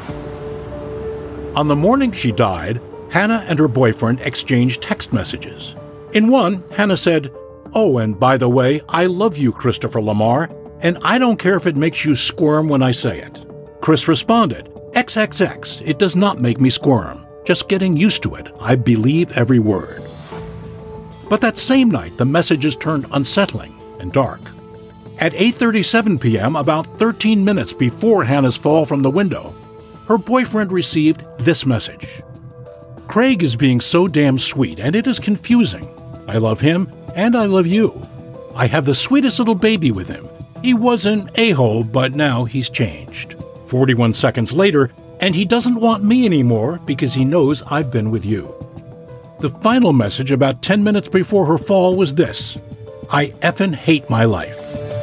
On the morning she died, Hannah and her boyfriend exchanged text messages. In one, Hannah said, "Oh, and by the way, I love you, Christopher Lamar, and I don't care if it makes you squirm when I say it." Chris responded, "XXX, it does not make me squirm. Just getting used to it. I believe every word." But that same night, the messages turned unsettling and dark. At 8:37 p.m., about 13 minutes before Hannah's fall from the window, her boyfriend received this message. "Craig is being so damn sweet, and it is confusing. I love him, and I love you. I have the sweetest little baby with him. He was an a-hole, but now he's changed. 41 seconds later, and he doesn't want me anymore because he knows I've been with you." The final message about 10 minutes before her fall was this: "I effing hate my life."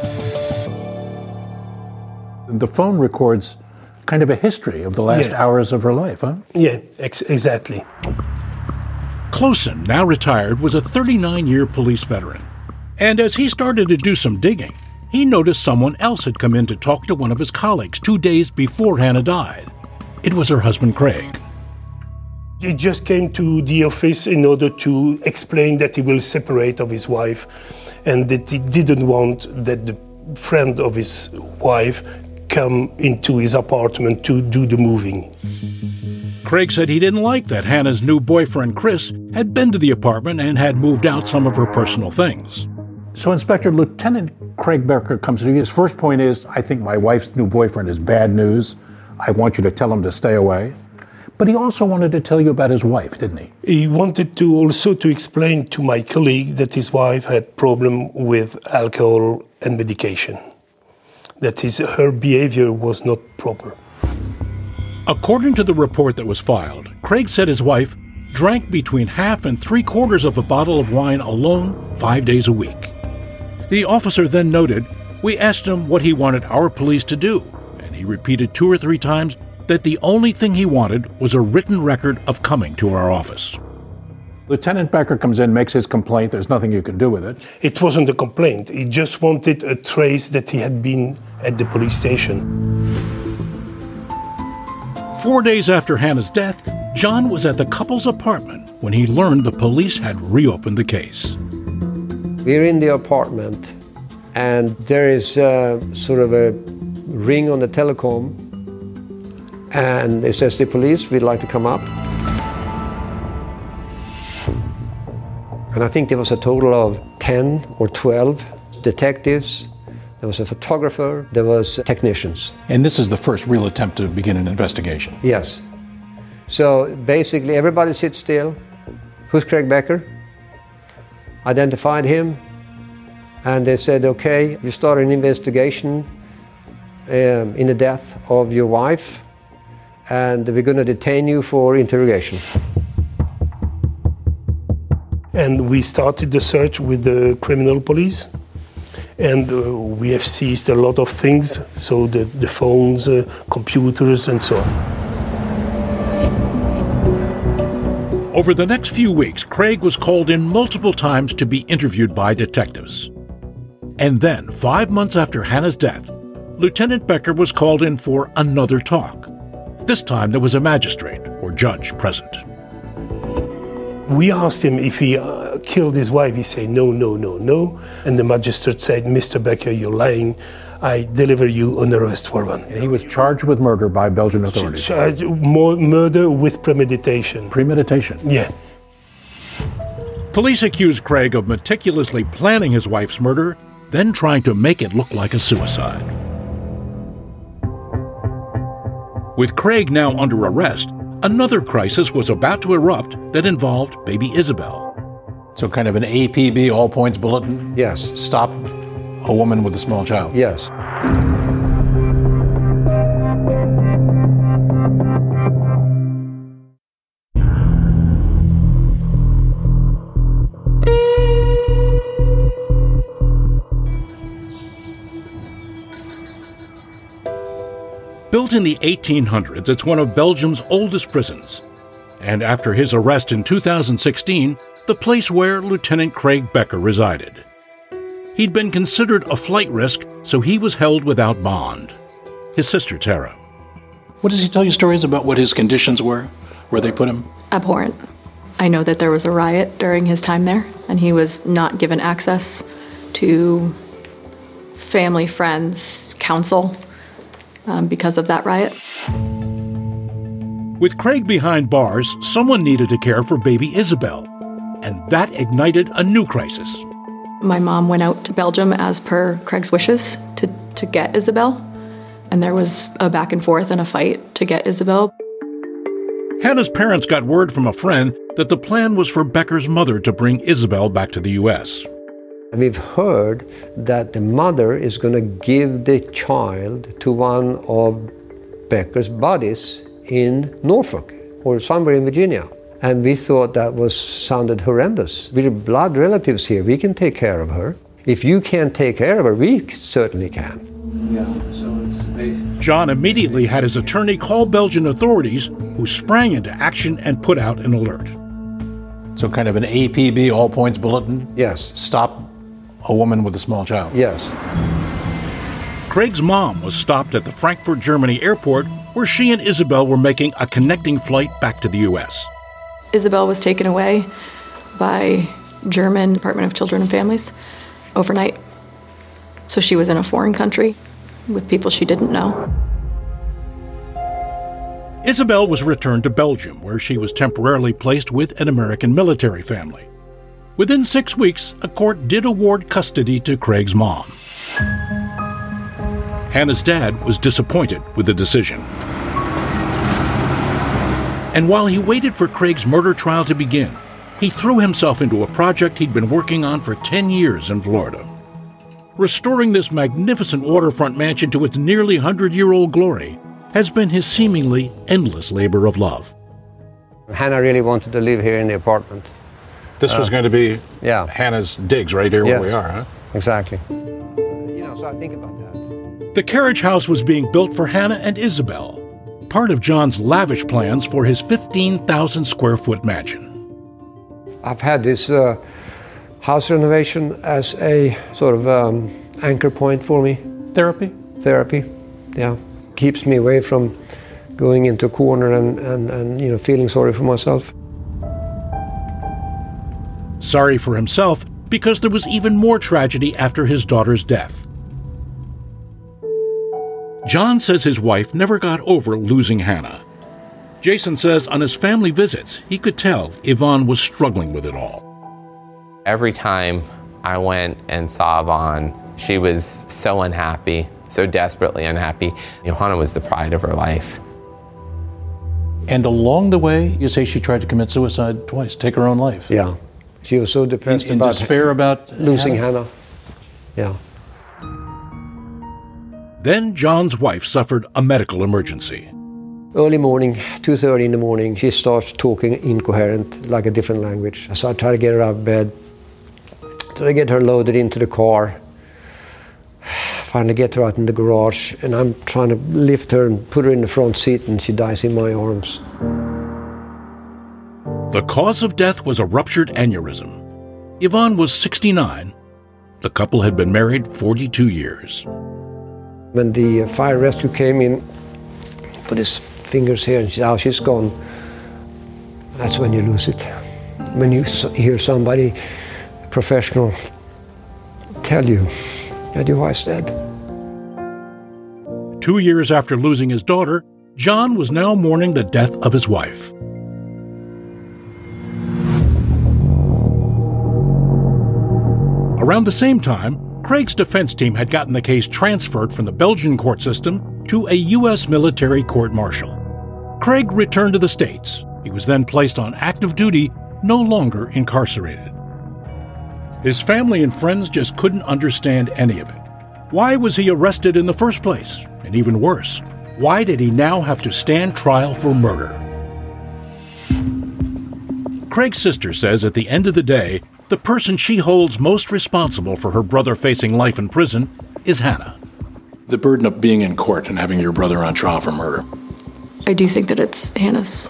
The phone records kind of a history of the last hours of her life, huh? Yeah, exactly. Closen, now retired, was a 39-year police veteran. And as he started to do some digging, he noticed someone else had come in to talk to one of his colleagues 2 days before Hannah died. It was her husband, Craig. He just came to the office in order to explain that he will separate of his wife and that he didn't want that the friend of his wife come into his apartment to do the moving. Craig said he didn't like that Hannah's new boyfriend, Chris, had been to the apartment and had moved out some of her personal things. So, Inspector, Lieutenant Craig Becker comes to you. His first point is, "I think my wife's new boyfriend is bad news. I want you to tell him to stay away." But he also wanted to tell you about his wife, didn't he? He wanted to also to explain to my colleague that his wife had problem with alcohol and medication, that her behavior was not proper. According to the report that was filed, Craig said his wife drank between half and 3/4 of a bottle of wine alone 5 days a week. The officer then noted, "We asked him what he wanted our police to do, and he repeated 2 or 3 times that the only thing he wanted was a written record of coming to our office." Lieutenant Becker comes in, makes his complaint. There's nothing you can do with it. It wasn't a complaint. He just wanted a trace that he had been at the police station. 4 days after Hannah's death, John was at the couple's apartment when he learned the police had reopened the case. We're in the apartment, and there is sort of a ring on the telecom, and it says, "The police, we'd like to come up." And I think there was a total of 10 or 12 detectives. There was a photographer, there was technicians. And this is the first real attempt to begin an investigation. Yes. So basically everybody sits still. Who's Craig Becker? Identified him, and they said, "Okay, you start an investigation in the death of your wife, and we're going to detain you for interrogation." And we started the search with the criminal police, and we have seized a lot of things, so the phones, computers, and so on. Over the next few weeks, Craig was called in multiple times to be interviewed by detectives. And then, 5 months after Hannah's death, Lieutenant Becker was called in for another talk. This time there was a magistrate or judge present. We asked him if he killed his wife. He said, no, no, no, no. And the magistrate said, Mr. Becker, you're lying. I deliver you on arrest warrant. And he was charged with murder by Belgian authorities. Murder with premeditation. Premeditation? Yeah. Police accused Craig of meticulously planning his wife's murder, then trying to make it look like a suicide. With Craig now under arrest, another crisis was about to erupt that involved baby Isabel. So kind of an APB, all points bulletin? Yes. Stop a woman with a small child? Yes. Built in the 1800s, it's one of Belgium's oldest prisons. And after his arrest in 2016, the place where Lieutenant Craig Becker resided. He'd been considered a flight risk, so he was held without bond. His sister, Tara. What does he tell you stories about what his conditions were, where they put him? Abhorrent. I know that there was a riot during his time there, and he was not given access to family, friends, counsel because of that riot. With Craig behind bars, someone needed to care for baby Isabel, and that ignited a new crisis. My mom went out to Belgium as per Craig's wishes to get Isabel, and there was a back and forth and a fight to get Isabel. Hannah's parents got word from a friend that the plan was for Becker's mother to bring Isabel back to the U.S. We've heard that the mother is going to give the child to one of Becker's buddies in Norfolk or somewhere in Virginia. And we thought that sounded horrendous. We're blood relatives here. We can take care of her. If you can't take care of her, we certainly can. John immediately had his attorney call Belgian authorities, who sprang into action and put out an alert. So kind of an APB, all points bulletin? Yes. Stop a woman with a small child? Yes. Craig's mom was stopped at the Frankfurt, Germany airport, where she and Isabel were making a connecting flight back to the U.S. Isabel was taken away by German Department of Children and Families overnight. So she was in a foreign country with people she didn't know. Isabel was returned to Belgium, where she was temporarily placed with an American military family. Within 6 weeks, a court did award custody to Craig's mom. Hannah's dad was disappointed with the decision. And while he waited for Craig's murder trial to begin, he threw himself into a project he'd been working on for 10 years in Florida. Restoring this magnificent waterfront mansion to its nearly 100-year-old glory has been his seemingly endless labor of love. Hannah really wanted to live here in the apartment. This was going to be Hannah's digs right here where we are, huh? Exactly. So I think about that. The carriage house was being built for Hannah and Isabel, part of John's lavish plans for his 15,000 square foot mansion. I've had this house renovation as a sort of anchor point for me. Therapy? Therapy, yeah. Keeps me away from going into a corner and feeling sorry for myself. Sorry for himself because there was even more tragedy after his daughter's death. John says his wife never got over losing Hannah. Jason says on his family visits, he could tell Yvonne was struggling with it all. Every time I went and saw Yvonne, she was so unhappy, so desperately unhappy. Johanna was the pride of her life. And along the way, you say she tried to commit suicide twice, take her own life. Yeah. She was so depressed in despair about losing Hannah. Yeah. Then John's wife suffered a medical emergency. Early morning, 2:30 in the morning, she starts talking incoherent, like a different language. So I try to get her out of bed. So I get her loaded into the car. Finally get her out in the garage, and I'm trying to lift her and put her in the front seat, and she dies in my arms. The cause of death was a ruptured aneurysm. Yvonne was 69. The couple had been married 42 years. When the fire rescue came in, put his fingers here, and she's gone. That's when you lose it. when you hear somebody professional tell you that your wife's dead. 2 years after losing his daughter, John was now mourning the death of his wife. Around the same time, Craig's defense team had gotten the case transferred from the Belgian court system to a U.S. military court-martial. Craig returned to the States. He was then placed on active duty, no longer incarcerated. His family and friends just couldn't understand any of it. Why was he arrested in the first place? And even worse, why did he now have to stand trial for murder? Craig's sister says at the end of the day, the person she holds most responsible for her brother facing life in prison is Hannah. The burden of being in court and having your brother on trial for murder. I do think that it's Hannah's.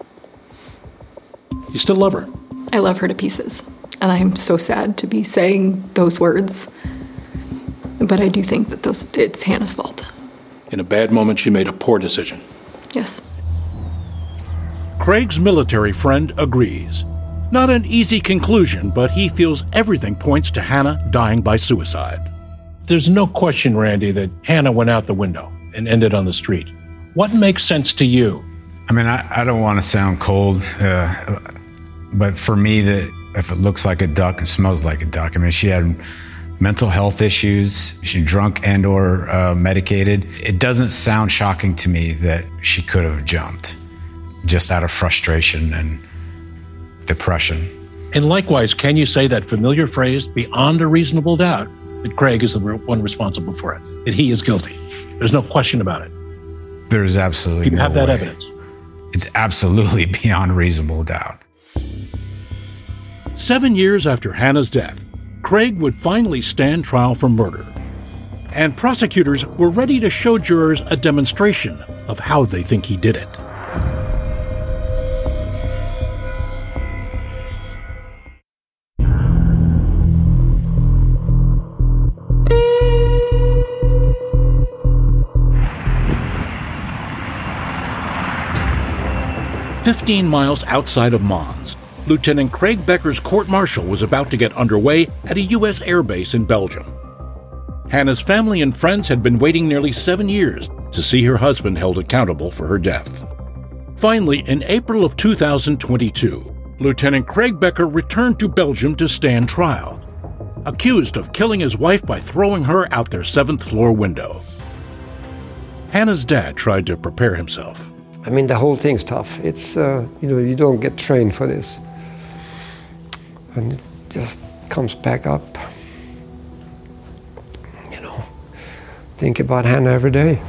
You still love her? I love her to pieces. And I'm so sad to be saying those words. But I do think that it's Hannah's fault. In a bad moment, she made a poor decision. Yes. Craig's military friend agrees. Not an easy conclusion, but he feels everything points to Hannah dying by suicide. There's no question, Randy, that Hannah went out the window and ended on the street. What makes sense to you? I mean, I don't want to sound cold, but for me, that if it looks like a duck, it smells like a duck. I mean, she had mental health issues. She drunk and or medicated. It doesn't sound shocking to me that she could have jumped just out of frustration and depression. And likewise, can you say that familiar phrase, beyond a reasonable doubt, that Craig is the one responsible for it, that he is guilty? There's no question about it. There's absolutely you no have that way. evidence. It's absolutely beyond reasonable doubt. 7 years after Hannah's death, Craig would finally stand trial for murder. And prosecutors were ready to show jurors a demonstration of how they think he did it. "15 miles outside of Mons, Lieutenant Craig Becker's court-martial was about to get underway at a U.S. air base in Belgium. Hannah's family and friends had been waiting nearly 7 years to see her husband held accountable for her death. Finally, in April of 2022, Lieutenant Craig Becker returned to Belgium to stand trial, accused of killing his wife by throwing her out their 7th-floor window. Hannah's dad tried to prepare himself. I mean, the whole thing's tough. It's, you don't get trained for this. And it just comes back up. Think about Hannah every day.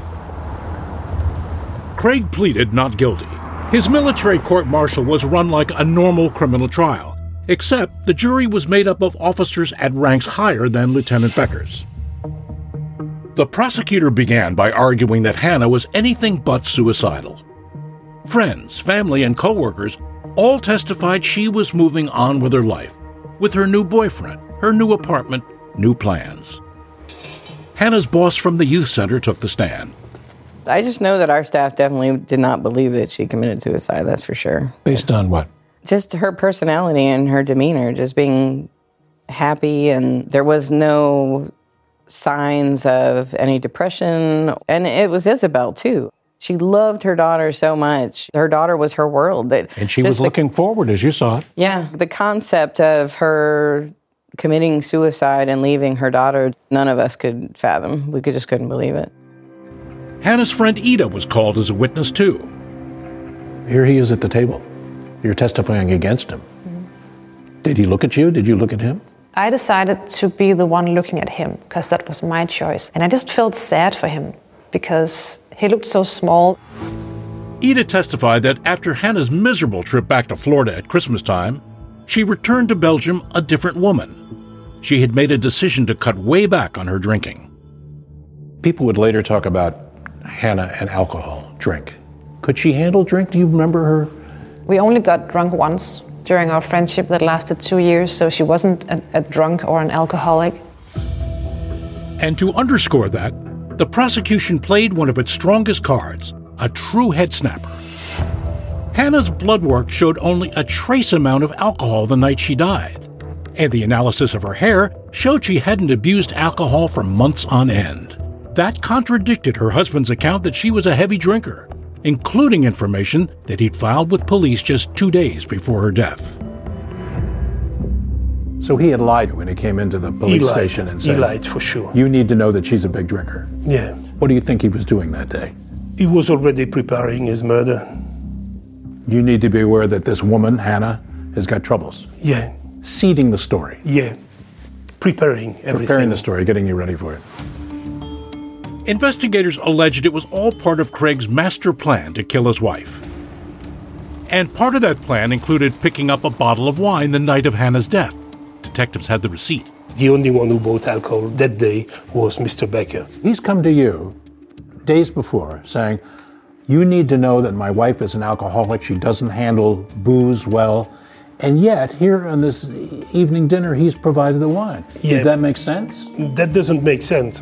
Craig pleaded not guilty. His military court-martial was run like a normal criminal trial, except the jury was made up of officers at ranks higher than Lieutenant Becker's. The prosecutor began by arguing that Hannah was anything but suicidal. Friends, family, and co-workers all testified she was moving on with her life, with her new boyfriend, her new apartment, new plans. Hannah's boss from the youth center took the stand. I just know that our staff definitely did not believe that she committed suicide, that's for sure. Based on what? Just her personality and her demeanor, just being happy, and there was no signs of any depression. And it was Isabel, too. She loved her daughter so much. Her daughter was her world. And she was looking forward, as you saw it. Yeah. The concept of her committing suicide and leaving her daughter, none of us could fathom. We just couldn't believe it. Hannah's friend Ida was called as a witness, too. Here he is at the table. You're testifying against him. Mm-hmm. Did he look at you? Did you look at him? I decided to be the one looking at him because that was my choice. And I just felt sad for him because he looked so small. Ida testified that after Hannah's miserable trip back to Florida at Christmas time, she returned to Belgium a different woman. She had made a decision to cut way back on her drinking. People would later talk about Hannah and alcohol, drink. Could she handle drink? Do you remember her? We only got drunk once during our friendship that lasted 2 years, so she wasn't a drunk or an alcoholic. And to underscore that, the prosecution played one of its strongest cards, a true head snapper. Hannah's blood work showed only a trace amount of alcohol the night she died, and the analysis of her hair showed she hadn't abused alcohol for months on end. That contradicted her husband's account that she was a heavy drinker, including information that he'd filed with police just 2 days before her death. So he had lied when he came into the police station and said, he lied for sure. You need to know that she's a big drinker. Yeah. What do you think he was doing that day? He was already preparing his murder. You need to be aware that this woman, Hannah, has got troubles. Yeah. Seeding the story. Yeah. Preparing everything. Preparing the story, getting you ready for it. Investigators alleged it was all part of Craig's master plan to kill his wife. And part of that plan included picking up a bottle of wine the night of Hannah's death. Detectives had the receipt. The only one who bought alcohol that day was Mr. Becker. He's come to you days before saying, you need to know that my wife is an alcoholic. She doesn't handle booze well. And yet, here on this evening dinner, he's provided the wine. Yeah. Did that make sense? That doesn't make sense.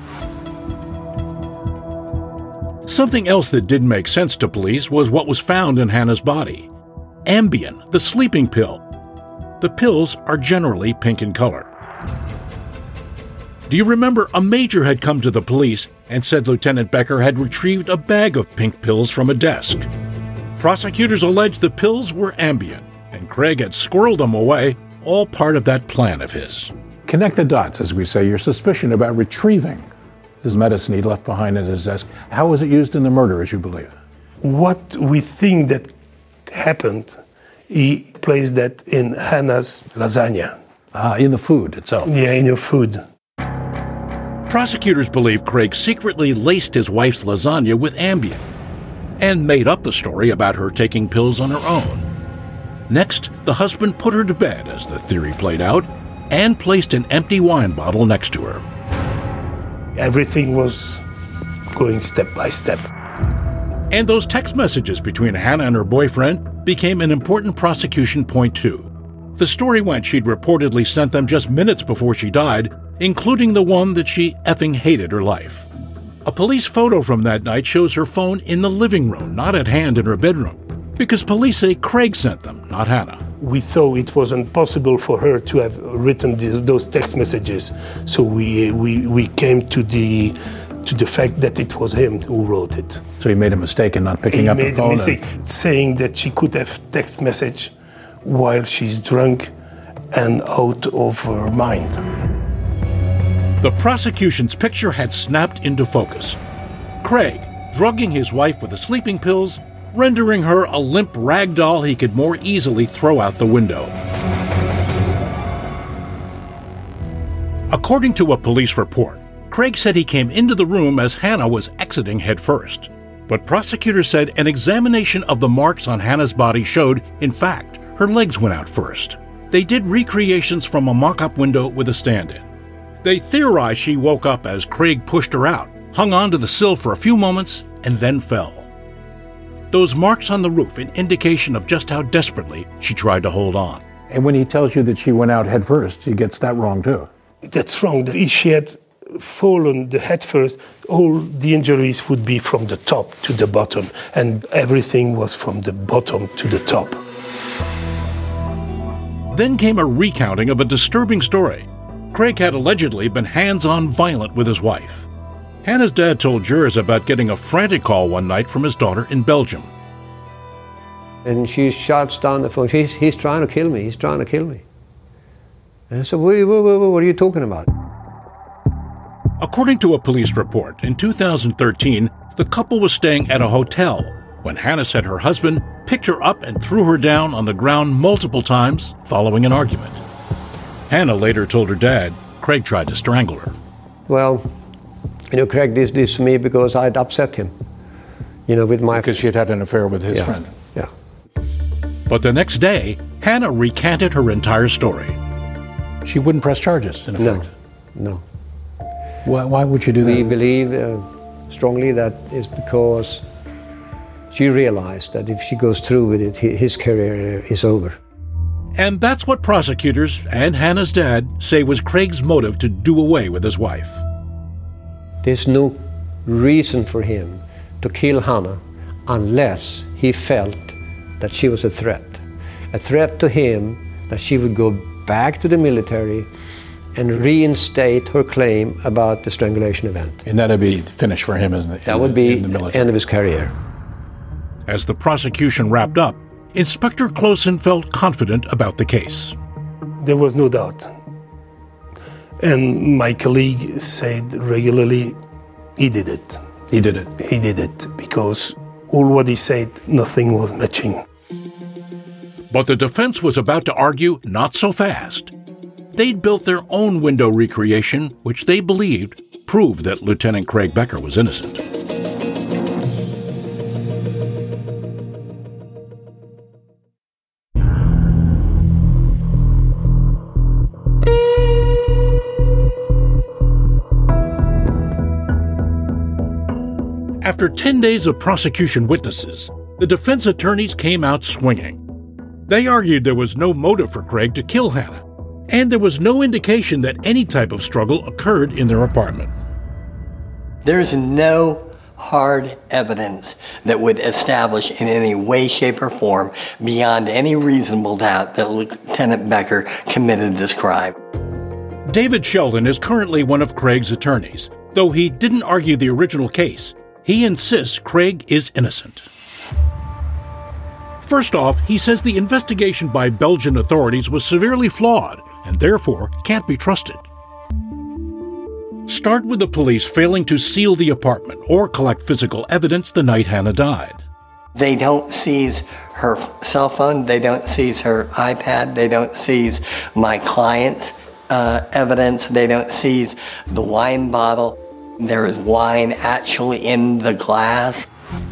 Something else that didn't make sense to police was what was found in Hannah's body. Ambien, the sleeping pill. The pills are generally pink in color. Do you remember a major had come to the police and said Lieutenant Becker had retrieved a bag of pink pills from a desk? Prosecutors alleged the pills were Ambien, and Craig had squirreled them away, all part of that plan of his. Connect the dots, as we say, your suspicion about retrieving this medicine he left behind at his desk. How was it used in the murder, as you believe? What we think that happened, he placed that in Hannah's lasagna. In the food itself? Yeah, in the food. Prosecutors believe Craig secretly laced his wife's lasagna with Ambien and made up the story about her taking pills on her own. Next, the husband put her to bed, as the theory played out, and placed an empty wine bottle next to her. Everything was going step by step. And those text messages between Hannah and her boyfriend became an important prosecution point too. The story went she'd reportedly sent them just minutes before she died, including the one that she effing hated her life. A police photo from that night shows her phone in the living room, not at hand in her bedroom, because police say Craig sent them, not Hannah. We thought it wasn't possible for her to have written those text messages, so we came to the fact that it was him who wrote it. So he made a mistake in not picking up the phone? He made a mistake, saying that she could have text message while she's drunk and out of her mind. The prosecution's picture had snapped into focus. Craig drugging his wife with the sleeping pills, rendering her a limp rag doll he could more easily throw out the window. According to a police report, Craig said he came into the room as Hannah was exiting headfirst. But prosecutors said an examination of the marks on Hannah's body showed, in fact, her legs went out first. They did recreations from a mock-up window with a stand-in. They theorized she woke up as Craig pushed her out, hung onto the sill for a few moments, and then fell. Those marks on the roof, an indication of just how desperately she tried to hold on. And when he tells you that she went out head first, he gets that wrong too. That's wrong. If she had fallen the head first, all the injuries would be from the top to the bottom, and everything was from the bottom to the top. Then came a recounting of a disturbing story. Craig had allegedly been hands-on violent with his wife. Hannah's dad told jurors about getting a frantic call one night from his daughter in Belgium. And she shouts down the phone, he's trying to kill me, he's trying to kill me. And I said, what are you talking about? According to a police report, in 2013, the couple was staying at a hotel when Hannah said her husband picked her up and threw her down on the ground multiple times following an argument. Hannah later told her dad Craig tried to strangle her. Well, Craig did this to me because I'd upset him, with my... Because she had had an affair with his friend. Yeah. But the next day, Hannah recanted her entire story. She wouldn't press charges, in effect? No. Why would you do that? We believe strongly that it's because she realized that if she goes through with it, his career is over. And that's what prosecutors and Hannah's dad say was Craig's motive to do away with his wife. There's no reason for him to kill Hannah unless he felt that she was a threat to him, that she would go back to the military and reinstate her claim about the strangulation event. And that'd be finished for him, isn't it? That would be the end of his career. As the prosecution wrapped up, Inspector Closen felt confident about the case. There was no doubt. And my colleague said regularly, he did it. He did it. He did it, because all what he said, nothing was matching. But the defense was about to argue not so fast. They'd built their own window recreation, which they believed proved that Lieutenant Craig Becker was innocent. After 10 days of prosecution witnesses, the defense attorneys came out swinging. They argued there was no motive for Craig to kill Hannah, and there was no indication that any type of struggle occurred in their apartment. There's no hard evidence that would establish in any way, shape, or form, beyond any reasonable doubt, that Lieutenant Becker committed this crime. David Sheldon is currently one of Craig's attorneys. Though he didn't argue the original case, he insists Craig is innocent. First off, he says the investigation by Belgian authorities was severely flawed and therefore can't be trusted. Start with the police failing to seal the apartment or collect physical evidence the night Hannah died. They don't seize her cell phone, they don't seize her iPad, they don't seize my client's evidence, they don't seize the wine bottle. There is wine actually in the glass.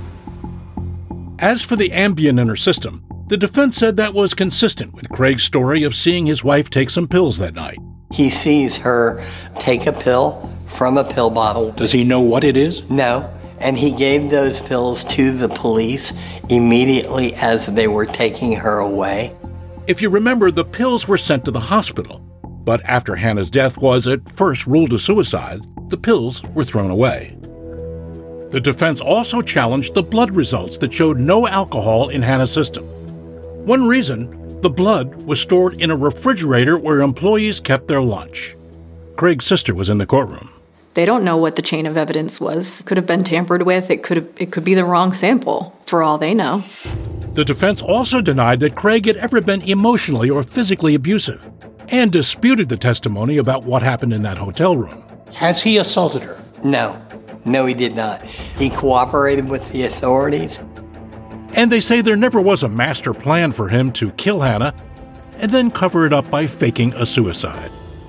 As for the Ambien in her system, the defense said that was consistent with Craig's story of seeing his wife take some pills that night. He sees her take a pill from a pill bottle. Does he know what it is? No, and he gave those pills to the police immediately as they were taking her away. If you remember, the pills were sent to the hospital, but after Hannah's death was at first ruled a suicide, the pills were thrown away. The defense also challenged the blood results that showed no alcohol in Hannah's system. One reason, the blood was stored in a refrigerator where employees kept their lunch. Craig's sister was in the courtroom. They don't know what the chain of evidence was. Could have been tampered with. It could be the wrong sample, for all they know. The defense also denied that Craig had ever been emotionally or physically abusive, and disputed the testimony about what happened in that hotel room. Has he assaulted her? No, he did not. He cooperated with the authorities. And they say there never was a master plan for him to kill Hannah and then cover it up by faking a suicide.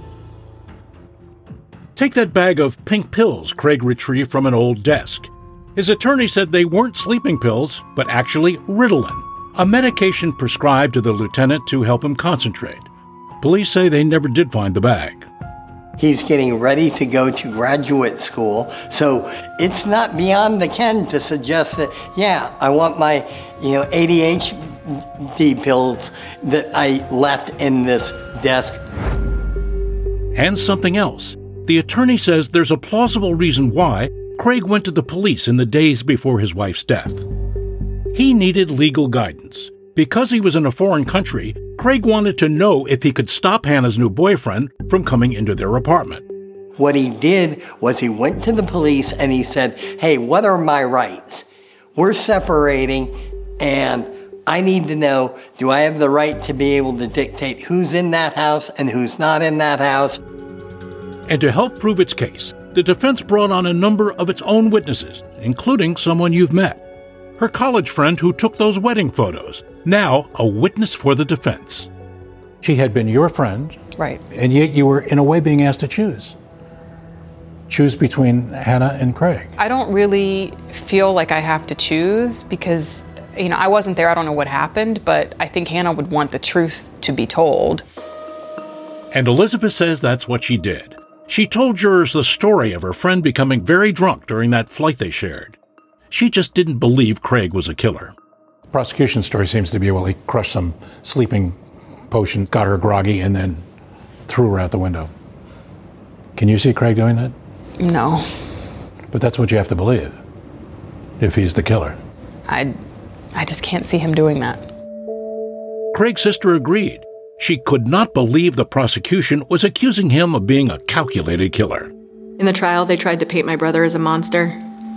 Take that bag of pink pills Craig retrieved from an old desk. His attorney said they weren't sleeping pills, but actually Ritalin, a medication prescribed to the lieutenant to help him concentrate. Police say they never did find the bag. He's getting ready to go to graduate school, so it's not beyond the ken to suggest that, I want my, ADHD pills that I left in this desk. And something else. The attorney says there's a plausible reason why Craig went to the police in the days before his wife's death. He needed legal guidance. Because he was in a foreign country, Craig wanted to know if he could stop Hannah's new boyfriend from coming into their apartment. What he did was he went to the police and he said, hey, what are my rights? We're separating and I need to know, do I have the right to be able to dictate who's in that house and who's not in that house? And to help prove its case, the defense brought on a number of its own witnesses, including someone you've met. Her college friend who took those wedding photos, now a witness for the defense. She had been your friend. Right. And yet you were, in a way, being asked to choose. Choose between Hannah and Craig. I don't really feel like I have to choose because, I wasn't there. I don't know what happened, but I think Hannah would want the truth to be told. And Elizabeth says that's what she did. She told jurors the story of her friend becoming very drunk during that flight they shared. She just didn't believe Craig was a killer. The prosecution story seems to be, he crushed some sleeping potion, got her groggy, and then threw her out the window. Can you see Craig doing that? No. But that's what you have to believe, if he's the killer. I I just can't see him doing that. Craig's sister agreed. She could not believe the prosecution was accusing him of being a calculated killer. In the trial, they tried to paint my brother as a monster.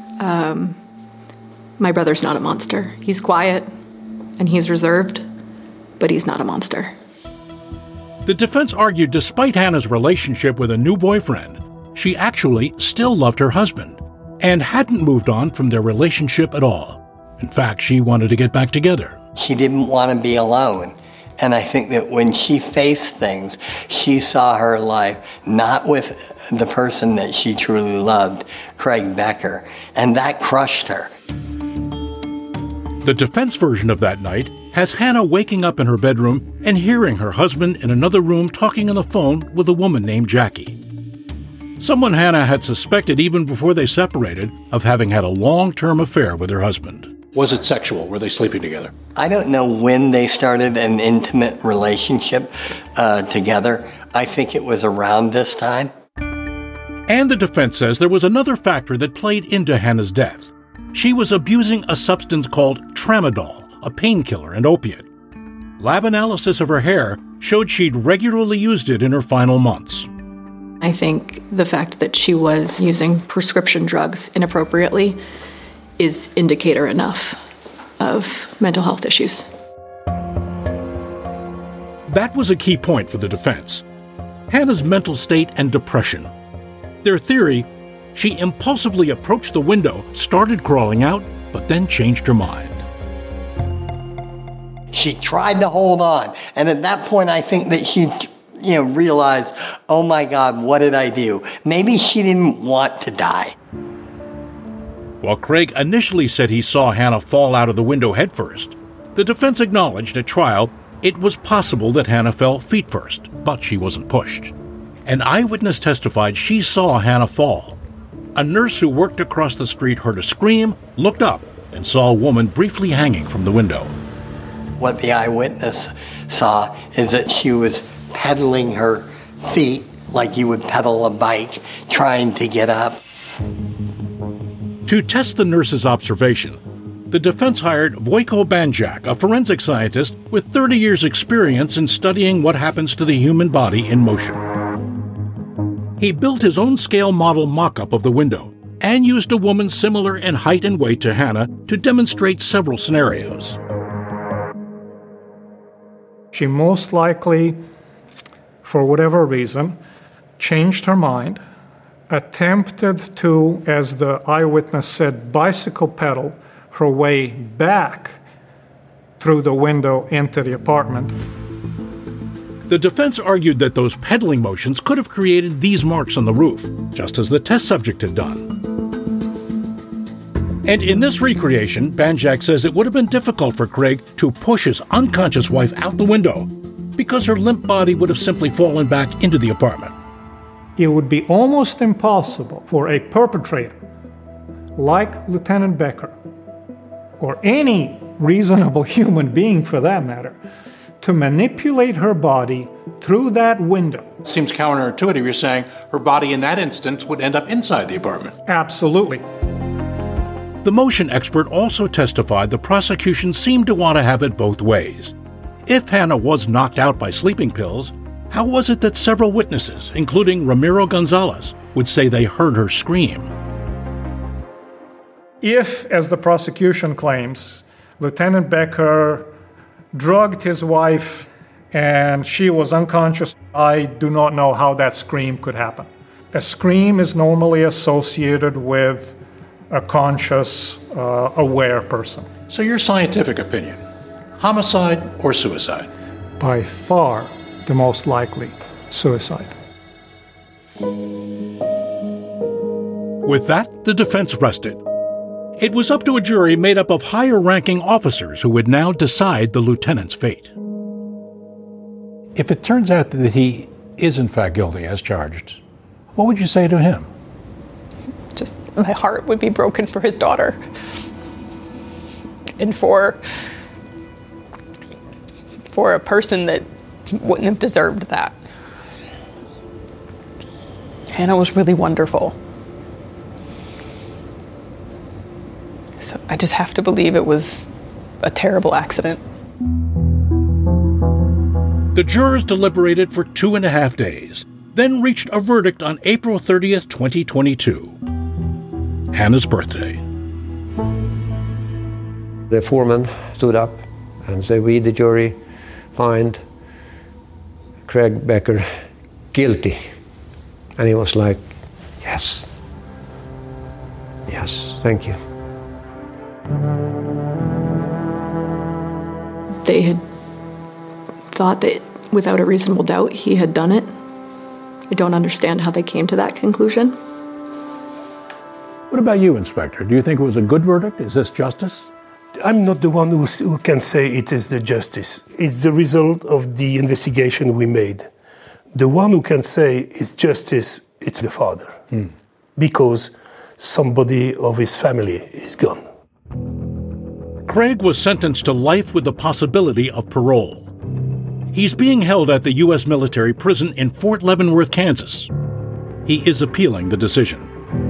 My brother's not a monster. He's quiet and he's reserved, but he's not a monster. The defense argued despite Hannah's relationship with a new boyfriend, she actually still loved her husband and hadn't moved on from their relationship at all. In fact, she wanted to get back together. She didn't want to be alone. And I think that when she faced things, she saw her life not with the person that she truly loved, Craig Becker, and that crushed her. The defense version of that night has Hannah waking up in her bedroom and hearing her husband in another room talking on the phone with a woman named Jackie. Someone Hannah had suspected even before they separated of having had a long-term affair with her husband. Was it sexual? Were they sleeping together? I don't know when they started an intimate relationship together. I think it was around this time. And the defense says there was another factor that played into Hannah's death. She was abusing a substance called tramadol, a painkiller and opiate. Lab analysis of her hair showed she'd regularly used it in her final months. I think the fact that she was using prescription drugs inappropriately is indicator enough of mental health issues. That was a key point for the defense. Hannah's mental state and depression. Their theory, she impulsively approached the window, started crawling out, but then changed her mind. She tried to hold on, and at that point I think that she realized, oh my God, what did I do? Maybe she didn't want to die. While Craig initially said he saw Hannah fall out of the window headfirst, the defense acknowledged at trial it was possible that Hannah fell feet first, but she wasn't pushed. An eyewitness testified she saw Hannah fall. A nurse who worked across the street heard a scream, looked up, and saw a woman briefly hanging from the window. What the eyewitness saw is that she was pedaling her feet like you would pedal a bike, trying to get up. To test the nurse's observation, the defense hired Vojko Banjak, a forensic scientist with 30 years' experience in studying what happens to the human body in motion. He built his own scale model mock-up of the window and used a woman similar in height and weight to Hannah to demonstrate several scenarios. She most likely, for whatever reason, changed her mind, attempted to, as the eyewitness said, bicycle pedal her way back through the window into the apartment. The defense argued that those pedaling motions could have created these marks on the roof, just as the test subject had done. And in this recreation, Banjak says it would have been difficult for Craig to push his unconscious wife out the window because her limp body would have simply fallen back into the apartment. It would be almost impossible for a perpetrator like Lieutenant Becker, or any reasonable human being for that matter, to manipulate her body through that window. Seems counterintuitive. You're saying her body in that instance would end up inside the apartment. Absolutely. The motion expert also testified the prosecution seemed to want to have it both ways. If Hannah was knocked out by sleeping pills, how was it that several witnesses, including Ramiro Gonzalez, would say they heard her scream? If, as the prosecution claims, Lieutenant Becker drugged his wife and she was unconscious, I do not know how that scream could happen. A scream is normally associated with a conscious, aware person. So your scientific opinion, homicide or suicide? By far the most likely, suicide. With that, the defense rested. It was up to a jury made up of higher-ranking officers who would now decide the lieutenant's fate. If it turns out that he is in fact guilty as charged, what would you say to him? Just, my heart would be broken for his daughter. And for a person that wouldn't have deserved that. Hannah was really wonderful. So I just have to believe it was a terrible accident. The jurors deliberated for 2.5 days, then reached a verdict on April 30th, 2022. Hannah's birthday. The foreman stood up and said, "We, the jury, find Craig Becker guilty." And he was like, "Yes. Yes, thank you." They had thought that without a reasonable doubt he had done it. I don't understand how they came to that conclusion. What about you, Inspector? Do you think it was a good verdict? Is this justice? I'm not the one who can say it is the justice. It's the result of the investigation we made. The one who can say it's justice, it's the father. Because somebody of his family is gone. Craig was sentenced to life with the possibility of parole. He's being held at the U.S. military prison in Fort Leavenworth, Kansas. He is appealing the decision.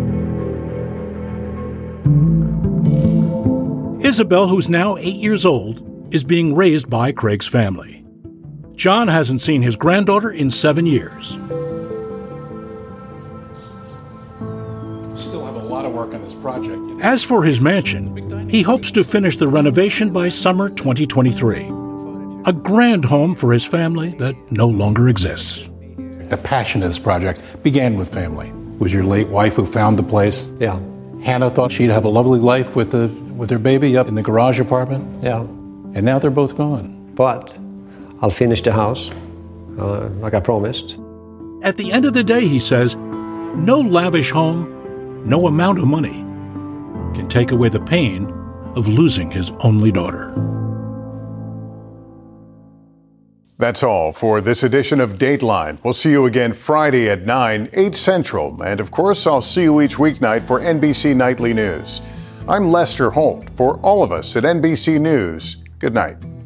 Isabel, who's now 8 years old, is being raised by Craig's family. John hasn't seen his granddaughter in 7 years. Still have a lot of work on this project. As for his mansion, he hopes to finish the renovation by summer 2023. A grand home for his family that no longer exists. The passion of this project began with family. It was your late wife who found the place. Yeah. Hannah thought she'd have a lovely life with her baby up in the garage apartment. Yeah. And now they're both gone. But I'll finish the house, like I promised. At the end of the day, he says, no lavish home, no amount of money can take away the pain of losing his only daughter. That's all for this edition of Dateline. We'll see you again Friday at 9, 8 Central. And of course, I'll see you each weeknight for NBC Nightly News. I'm Lester Holt. For all of us at NBC News, good night.